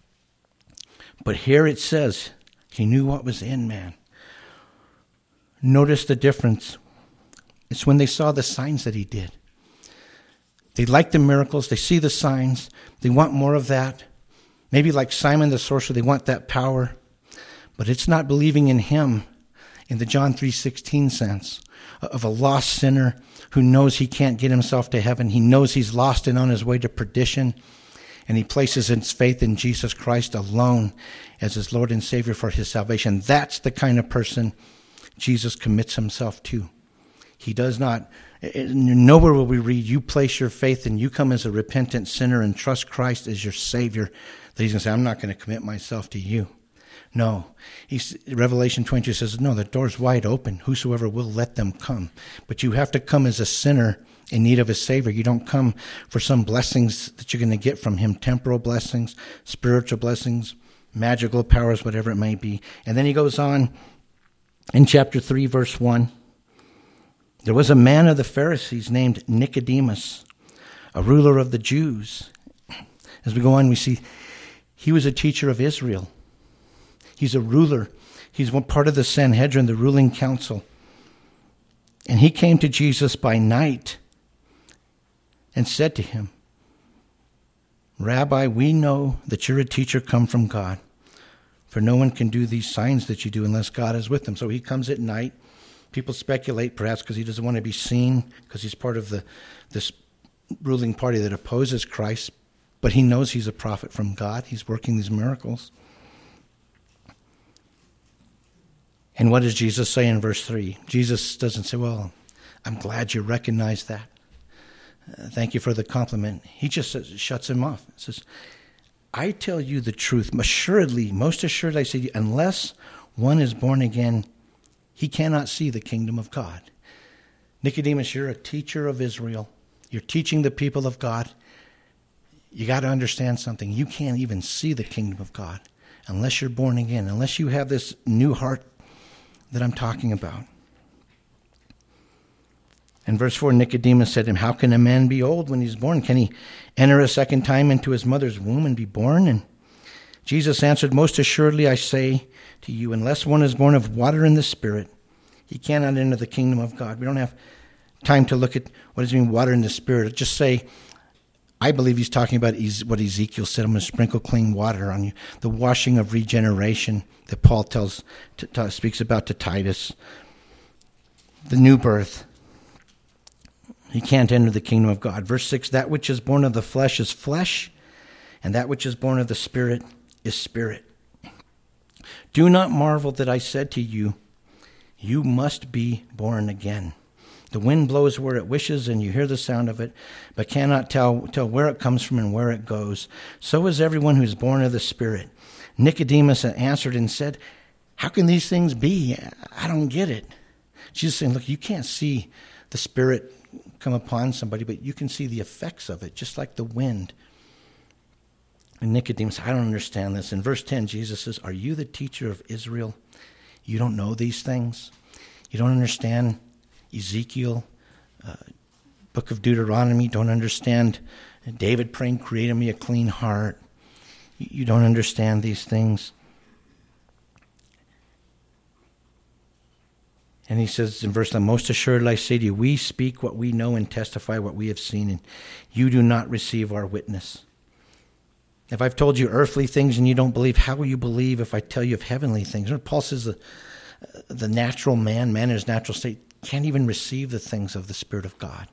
But here it says he knew what was in man. Notice the difference. It's when they saw the signs that he did. They like the miracles. They see the signs. They want more of that. Maybe like Simon the sorcerer, they want that power. But it's not believing in him in the John three sixteen sense of a lost sinner who knows he can't get himself to heaven. He knows he's lost and on his way to perdition. And he places his faith in Jesus Christ alone as his Lord and Savior for his salvation. That's the kind of person Jesus commits himself to. He does not, nowhere will we read, you place your faith and you come as a repentant sinner and trust Christ as your Savior, that he's going to say, I'm not going to commit myself to you. No. He's, Revelation twenty-two says, no, the door's wide open. Whosoever will, let them come. But you have to come as a sinner in need of a Savior. You don't come for some blessings that you're going to get from him, temporal blessings, spiritual blessings, magical powers, whatever it may be. And then he goes on in chapter three, verse one. There was a man of the Pharisees named Nicodemus, a ruler of the Jews. As we go on, we see he was a teacher of Israel. He's a ruler. He's one part of the Sanhedrin, the ruling council. And he came to Jesus by night and said to him, Rabbi, we know that you're a teacher come from God, for no one can do these signs that you do unless God is with them. So he comes at night. People speculate, perhaps because he doesn't want to be seen, because he's part of the this ruling party that opposes Christ, but he knows he's a prophet from God. He's working these miracles. And what does Jesus say in verse three? Jesus doesn't say, well, I'm glad you recognize that. Uh, thank you for the compliment. He just says, shuts him off. He says, I tell you the truth, assuredly, most assuredly I say to you, unless one is born again, he cannot see the kingdom of God. Nicodemus, you're a teacher of Israel. You're teaching the people of God. You got to understand something. You can't even see the kingdom of God unless you're born again, unless you have this new heart that I'm talking about. In verse four, Nicodemus said to him, how can a man be old when he's born? Can he enter a second time into his mother's womb and be born? And Jesus answered, most assuredly I say to you, unless one is born of water and the Spirit, he cannot enter the kingdom of God. We don't have time to look at what does it mean, water and the Spirit. Just say, I believe he's talking about what Ezekiel said, I'm going to sprinkle clean water on you. The washing of regeneration that Paul tells, t- t- speaks about to Titus. The new birth. He can't enter the kingdom of God. Verse six, that which is born of the flesh is flesh, and that which is born of the Spirit is spirit. Do not marvel that I said to you, you must be born again. The wind blows where it wishes, and you hear the sound of it, but cannot tell, tell where it comes from and where it goes. So is everyone who is born of the Spirit. Nicodemus answered and said, how can these things be? I don't get it. Jesus saying, look, you can't see the Spirit come upon somebody, but you can see the effects of it, just like the wind. And Nicodemus, I don't understand this. In verse ten, Jesus says, are you the teacher of Israel? You don't know these things? You don't understand Ezekiel, uh, book of Deuteronomy? Don't understand David praying, create in me a clean heart? You don't understand these things? And he says in verse nine, most assuredly I say to you, we speak what we know and testify what we have seen, and you do not receive our witness. If I've told you earthly things and you don't believe, how will you believe if I tell you of heavenly things? Paul says the, the natural man, man in his natural state, can't even receive the things of the Spirit of God.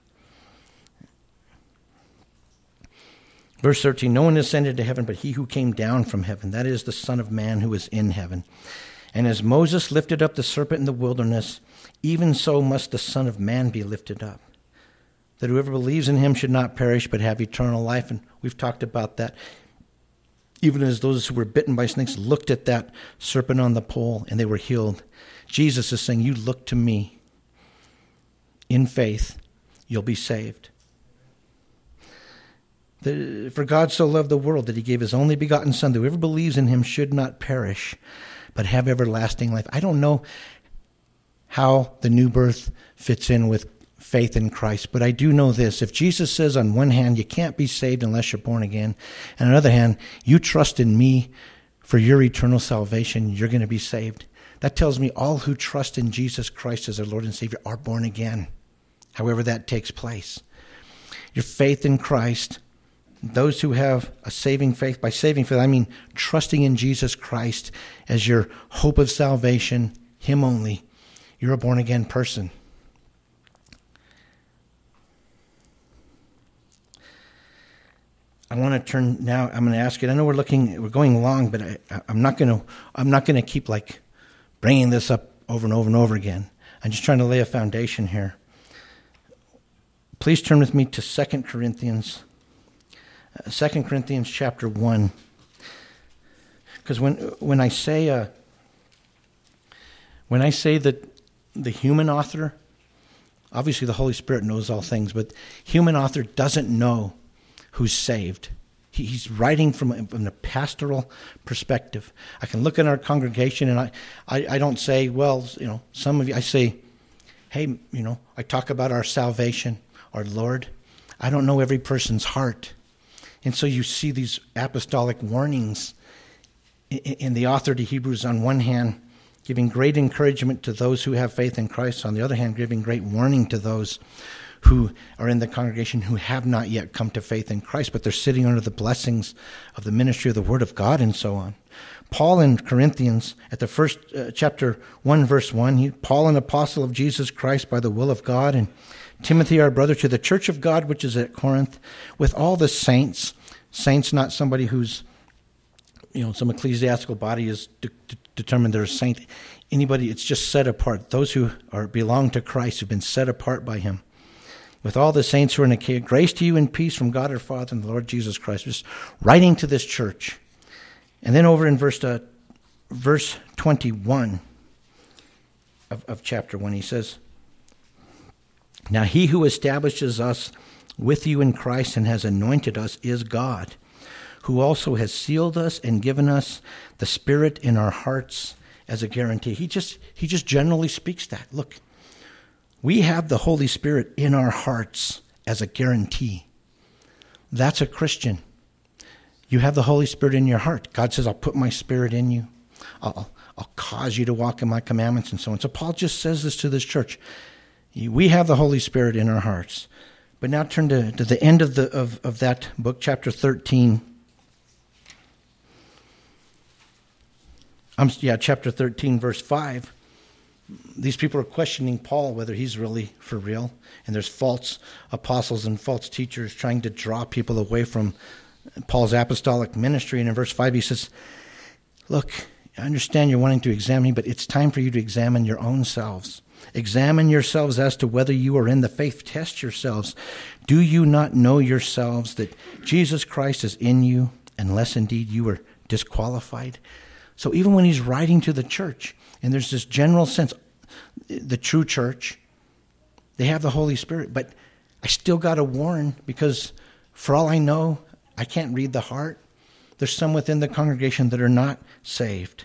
Verse thirteen, no one ascended to heaven but he who came down from heaven, that is the Son of Man who is in heaven. And as Moses lifted up the serpent in the wilderness, even so must the Son of Man be lifted up, that whoever believes in him should not perish but have eternal life. And we've talked about that. Even as those who were bitten by snakes looked at that serpent on the pole and they were healed, Jesus is saying, you look to me in faith, you'll be saved. The, for God so loved the world that he gave his only begotten Son, that whoever believes in him should not perish, but have everlasting life. I don't know how the new birth fits in with faith in Christ, but I do know this. If Jesus says on one hand, you can't be saved unless you're born again, and on the other hand, you trust in me for your eternal salvation, you're going to be saved. That tells me all who trust in Jesus Christ as their Lord and Savior are born again, however that takes place. Your faith in Christ, those who have a saving faith, by saving faith, I mean trusting in Jesus Christ as your hope of salvation, him only, you're a born-again person. I want to turn now. I'm going to ask it. I know we're looking, we're going long, but I, I'm not going to. I'm not going to keep like bringing this up over and over and over again. I'm just trying to lay a foundation here. Please turn with me to Second Corinthians, uh, Second Corinthians chapter one, because when when I say uh, when I say that the human author, obviously the Holy Spirit knows all things, but human author doesn't know who's saved. He's writing from a, from a pastoral perspective. I can look at our congregation and I, I, I don't say, well, you know, some of you, I say, hey, you know, I talk about our salvation, our Lord. I don't know every person's heart. And so you see these apostolic warnings in, in the author to Hebrews, on one hand, giving great encouragement to those who have faith in Christ, on the other hand, giving great warning to those who are in the congregation who have not yet come to faith in Christ, but they're sitting under the blessings of the ministry of the Word of God and so on. Paul in Corinthians, at the first uh, chapter one, verse one, he, Paul, an apostle of Jesus Christ by the will of God, and Timothy, our brother, to the church of God which is at Corinth, with all the saints. Saints, not somebody who's, you know, some ecclesiastical body is de- de- determined they're a saint. Anybody, it's just set apart. Those who are belong to Christ, who've been set apart by him. With all the saints who are in Achaia, grace to you and peace from God our Father and the Lord Jesus Christ. Just writing to this church. And then over in verse uh, verse twenty-one of, of chapter one, he says, now he who establishes us with you in Christ and has anointed us is God, who also has sealed us and given us the Spirit in our hearts as a guarantee. He just he just generally speaks that. Look, we have the Holy Spirit in our hearts as a guarantee. That's a Christian. You have the Holy Spirit in your heart. God says, I'll put my Spirit in you. I'll, I'll cause you to walk in my commandments and so on. So Paul just says this to this church. We have the Holy Spirit in our hearts. But now turn to, to the end of, the, of, of that book, chapter thirteen. Um, yeah, chapter thirteen, verse five. These people are questioning Paul whether he's really for real. And there's false apostles and false teachers trying to draw people away from Paul's apostolic ministry. And in verse five he says, look, I understand you're wanting to examine me, but it's time for you to examine your own selves. Examine yourselves as to whether you are in the faith. Test yourselves. Do you not know yourselves that Jesus Christ is in you, unless indeed you are disqualified? So even when he's writing to the church, and there's this general sense, the true church, they have the Holy Spirit, but I still got to warn, because for all I know, I can't read the heart. There's some within the congregation that are not saved.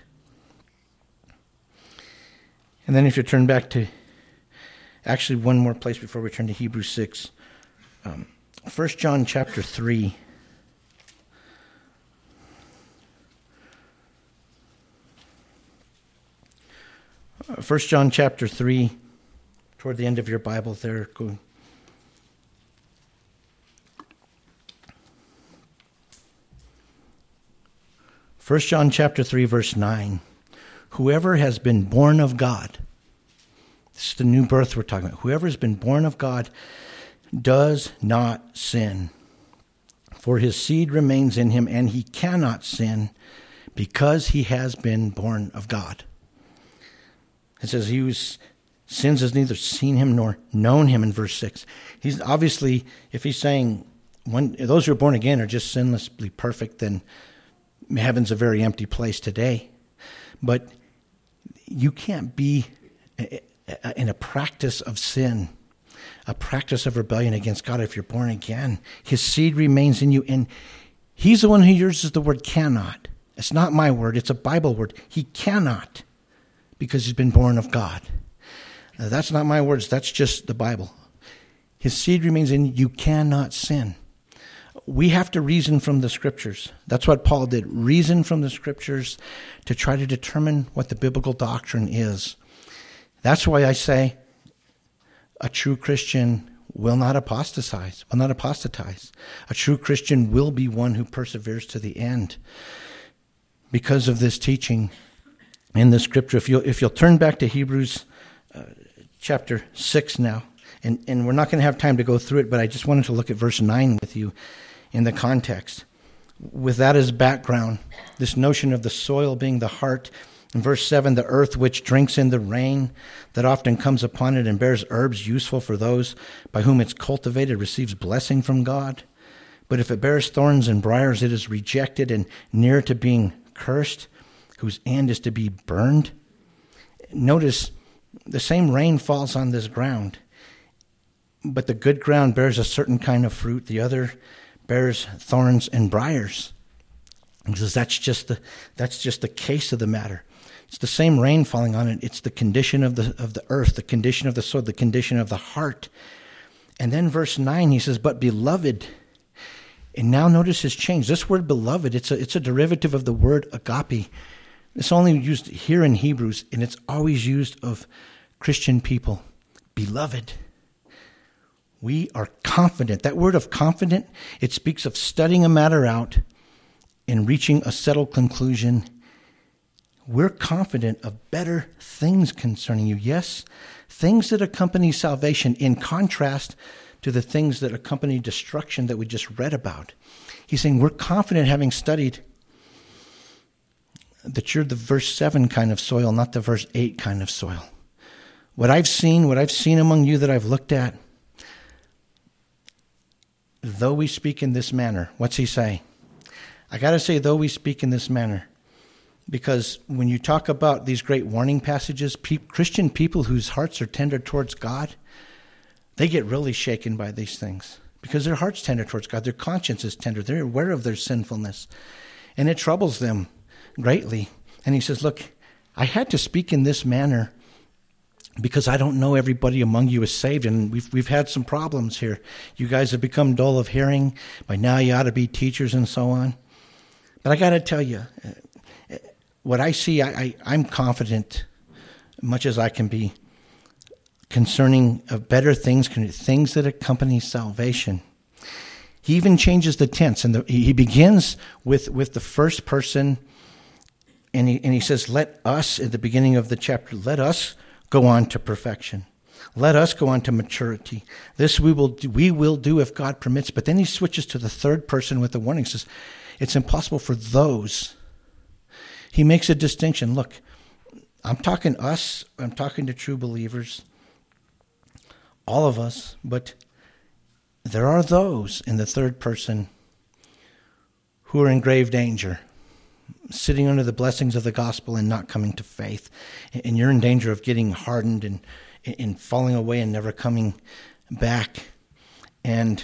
And then if you turn back to, actually one more place before we turn to Hebrews six, um, First John chapter three. First John chapter three, toward the end of your Bible there. Go. First John chapter three, verse nine. Whoever has been born of God, this is the new birth we're talking about. Whoever has been born of God does not sin, for his seed remains in him, and he cannot sin because he has been born of God. It says he who sins has neither seen him nor known him in verse six. He's obviously, if he's saying when those who are born again are just sinlessly perfect, then heaven's a very empty place today. But you can't be in a practice of sin, a practice of rebellion against God if you're born again. His seed remains in you, and he's the one who uses the word cannot. It's not my word, it's a Bible word. He cannot, because he's been born of God. Now, that's not my words, that's just the Bible. His seed remains in you, you cannot sin. We have to reason from the Scriptures. That's what Paul did, reason from the Scriptures to try to determine what the biblical doctrine is. That's why I say a true Christian will not apostatize, will not apostatize. A true Christian will be one who perseveres to the end because of this teaching in the Scripture. If you'll, if you'll turn back to Hebrews uh, chapter six now, and, and we're not going to have time to go through it, but I just wanted to look at verse nine with you in the context. With that as background, this notion of the soil being the heart. In verse seven, the earth which drinks in the rain that often comes upon it and bears herbs useful for those by whom it's cultivated receives blessing from God. But if it bears thorns and briars, it is rejected and near to being cursed, whose end is to be burned. Notice the same rain falls on this ground, but the good ground bears a certain kind of fruit. The other bears thorns and briars. Because that's just the that's just the case of the matter. It's the same rain falling on it. It's the condition of the of the earth, the condition of the soil, the condition of the heart. And then verse nine, he says, "But beloved," and now notice his change. This word "beloved," it's a it's a derivative of the word agape. It's only used here in Hebrews, and it's always used of Christian people. Beloved. We are confident. That word of confident, it speaks of studying a matter out and reaching a settled conclusion. We're confident of better things concerning you. Yes, things that accompany salvation in contrast to the things that accompany destruction that we just read about. He's saying we're confident, having studied, that you're the verse seven kind of soil, not the verse eight kind of soil. What I've seen, what I've seen among you that I've looked at, though we speak in this manner, what's he saying? I got to say, though we speak in this manner, because when you talk about these great warning passages, pe- Christian people whose hearts are tender towards God, they get really shaken by these things because their heart's tender towards God. Their conscience is tender. They're aware of their sinfulness, and it troubles them greatly. And he says, look, I had to speak in this manner because I don't know everybody among you is saved, and we've we've had some problems here. You guys have become dull of hearing. By now you ought to be teachers and so on. But I got to tell you, what I see, I, I, I'm confident, much as I can be, concerning of better things, things that accompany salvation. He even changes the tense, and the, he begins with, with the first person, and he and he says, "Let us," at the beginning of the chapter, "let us go on to perfection. Let us go on to maturity. This we will do, we will do if God permits." But then he switches to the third person with the warning. He says, "It's impossible for those." He makes a distinction. Look, I'm talking us. I'm talking to true believers. All of us. But there are those in the third person who are in grave danger, sitting under the blessings of the gospel and not coming to faith. And you're in danger of getting hardened and, and falling away and never coming back. And,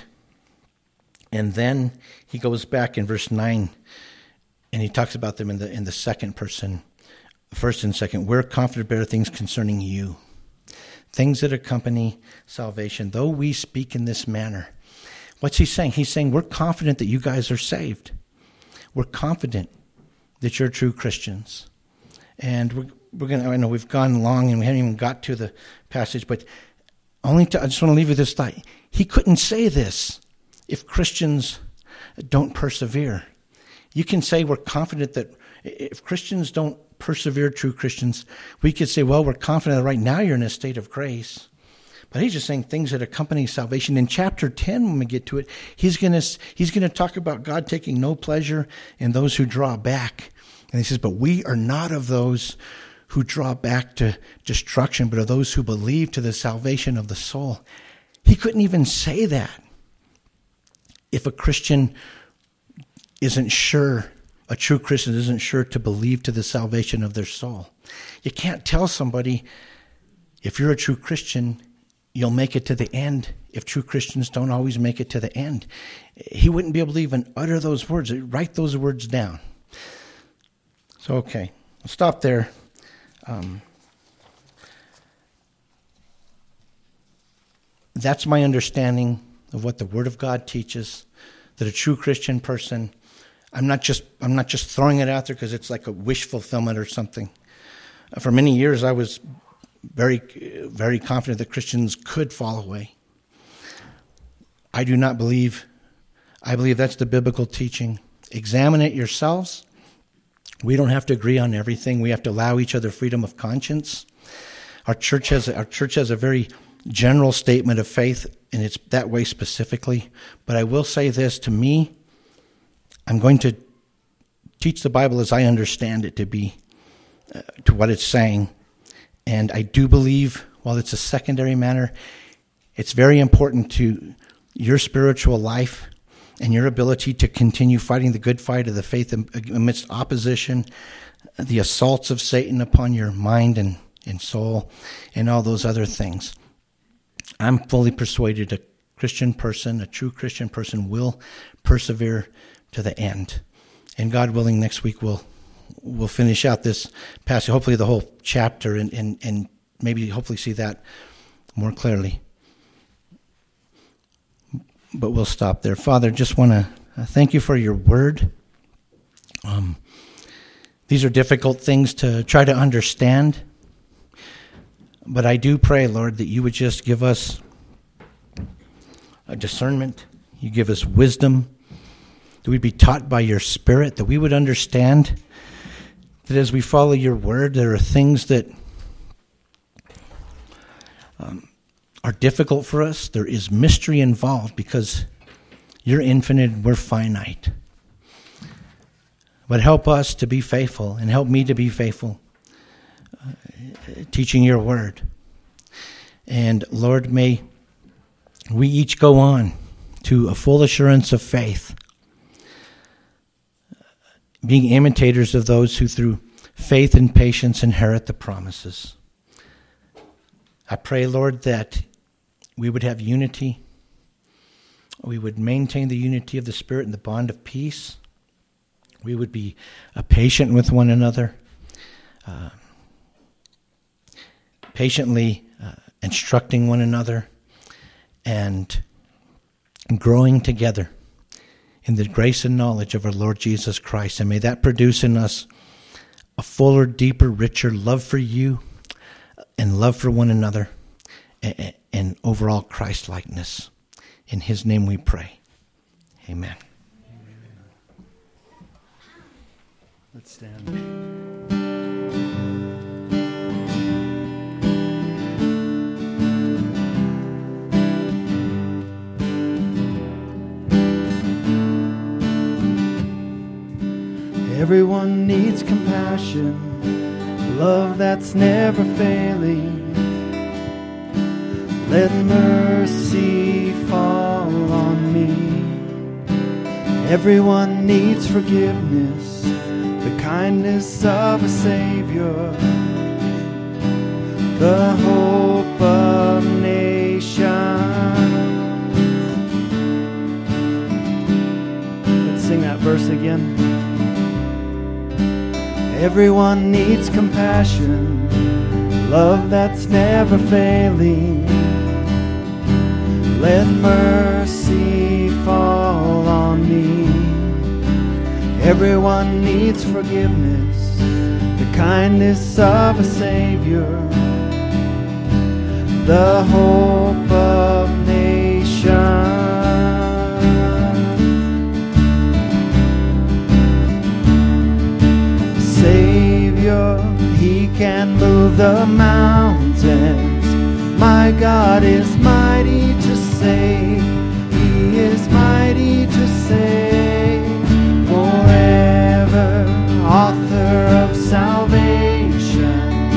and then he goes back in verse nine, and he talks about them in the in the second person, first and second. We're confident of better things concerning you, things that accompany salvation, though we speak in this manner. What's he saying? He's saying we're confident that you guys are saved. We're confident that you're true Christians. And we're, we're going to, I know we've gone long and we haven't even got to the passage, but only to, I just want to leave you this thought. He couldn't say this if Christians don't persevere. You can say we're confident that if Christians don't persevere, true Christians, we could say, well, we're confident that right now you're in a state of grace. But he's just saying things that accompany salvation. In chapter ten, when we get to it, he's going to he's going to talk about God taking no pleasure in those who draw back. And he says, but we are not of those who draw back to destruction, but of those who believe to the salvation of the soul. He couldn't even say that if a Christian isn't sure, a true Christian isn't sure to believe to the salvation of their soul. You can't tell somebody, if you're a true Christian, you'll make it to the end, if true Christians don't always make it to the end. He wouldn't be able to even utter those words, write those words down. So, okay, I'll stop there. Um, that's my understanding of what the Word of God teaches, that a true Christian person, I'm not just I'm not just throwing it out there because it's like a wish fulfillment or something. For many years, I was very, very confident that Christians could fall away. I do not believe, I believe that's the biblical teaching. Examine it yourselves. We don't have to agree on everything. We have to allow each other freedom of conscience. Our church has our church has a very general statement of faith, and it's that way specifically. But I will say this, to me, I'm going to teach the Bible as I understand it to be, uh, to what it's saying. And I do believe, while it's a secondary matter, it's very important to your spiritual life and your ability to continue fighting the good fight of the faith amidst opposition, the assaults of Satan upon your mind and, and soul, and all those other things. I'm fully persuaded a Christian person, a true Christian person, will persevere to the end. And God willing, next week we'll we'll finish out this passage, hopefully the whole chapter, and, and, and maybe hopefully see that more clearly. But we'll stop there. Father, just want to thank you for your word. Um, these are difficult things to try to understand. But I do pray, Lord, that you would just give us a discernment. You give us wisdom. That we'd be taught by your Spirit. That we would understand that as we follow your word, there are things that um, are difficult for us. There is mystery involved because you're infinite, we're finite. But help us to be faithful, and help me to be faithful, uh, teaching your word. And Lord, may we each go on to a full assurance of faith, being imitators of those who through faith and patience inherit the promises. I pray, Lord, that we would have unity. We would maintain the unity of the Spirit and the bond of peace. We would be uh, patient with one another, uh, patiently uh, instructing one another, and growing together in the grace and knowledge of our Lord Jesus Christ. And may that produce in us a fuller, deeper, richer love for you and love for one another, and, and overall Christ-likeness. In his name we pray. Amen. Let's stand. Everyone needs compassion, love that's never failing. Let mercy fall on me. Everyone needs forgiveness, the kindness of a Savior, the hope of nations. Let's sing that verse again. Everyone needs compassion, love that's never failing. Let mercy fall on me. Everyone needs forgiveness, the kindness of a Savior, the hope of nations. Savior, he can move the mountains. My God is mighty to save. He is mighty to save. Forever, author of salvation.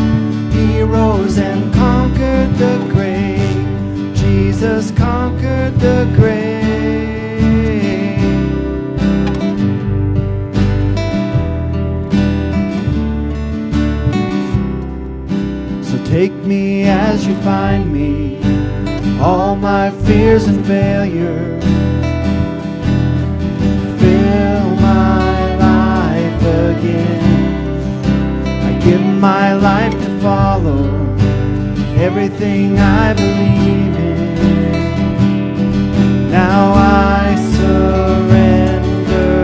Take me as you find me, all my fears and failures. Fill my life again. I give my life to follow everything I believe in. Now I surrender.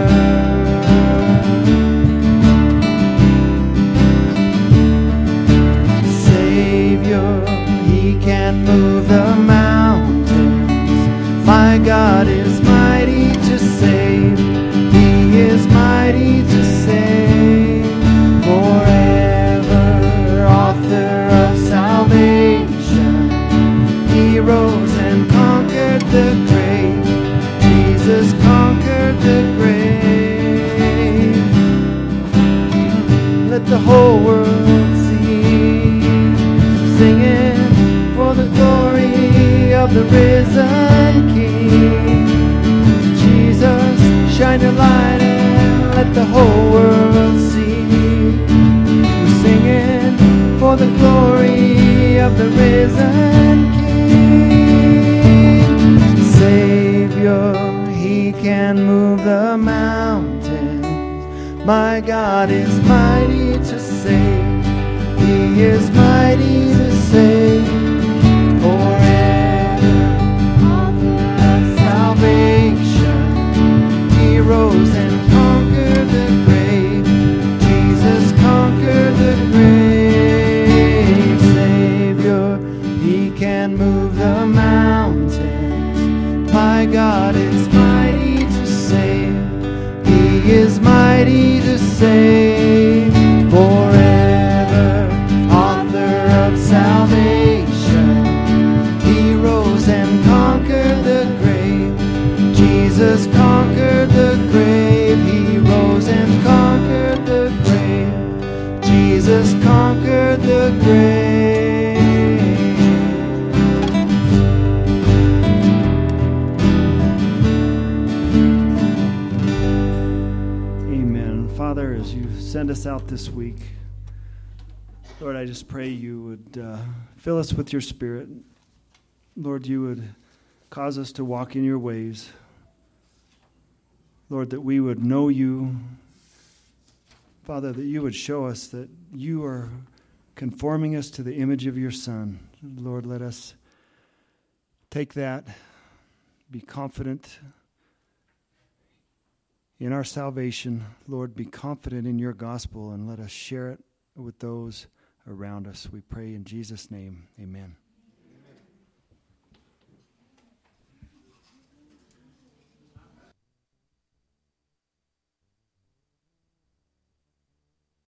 Savior, He can move the mountains. My God is mighty to save. He is mighty to save. Forever, author of salvation. He rose and conquered the grave. Jesus conquered the grave. Let the whole world see, singing for the glory of the risen King. Jesus, shine your light and let the whole world see. We're singing for the glory of the risen King. Savior, He can move the mountains. My God is mighty to save. He is mighty to save. Forever, author of salvation. He rose and conquered the grave. Jesus conquered the grave. Savior, He can move the mountains. My God is mighty to save. He is mighty to save. Forever, author of salvation. He rose and conquered the grave. Jesus conquered the grave. He rose and conquered the grave. Jesus conquered the grave. Amen. Father, as you send us out this week, Lord, I just pray you would uh, fill us with your Spirit. Lord, you would cause us to walk in your ways. Lord, that we would know you. Father, that you would show us that you are conforming us to the image of your Son. Lord, let us take that, be confident in our salvation. Lord, be confident in your gospel, and let us share it with those around us. We pray in Jesus' name. Amen.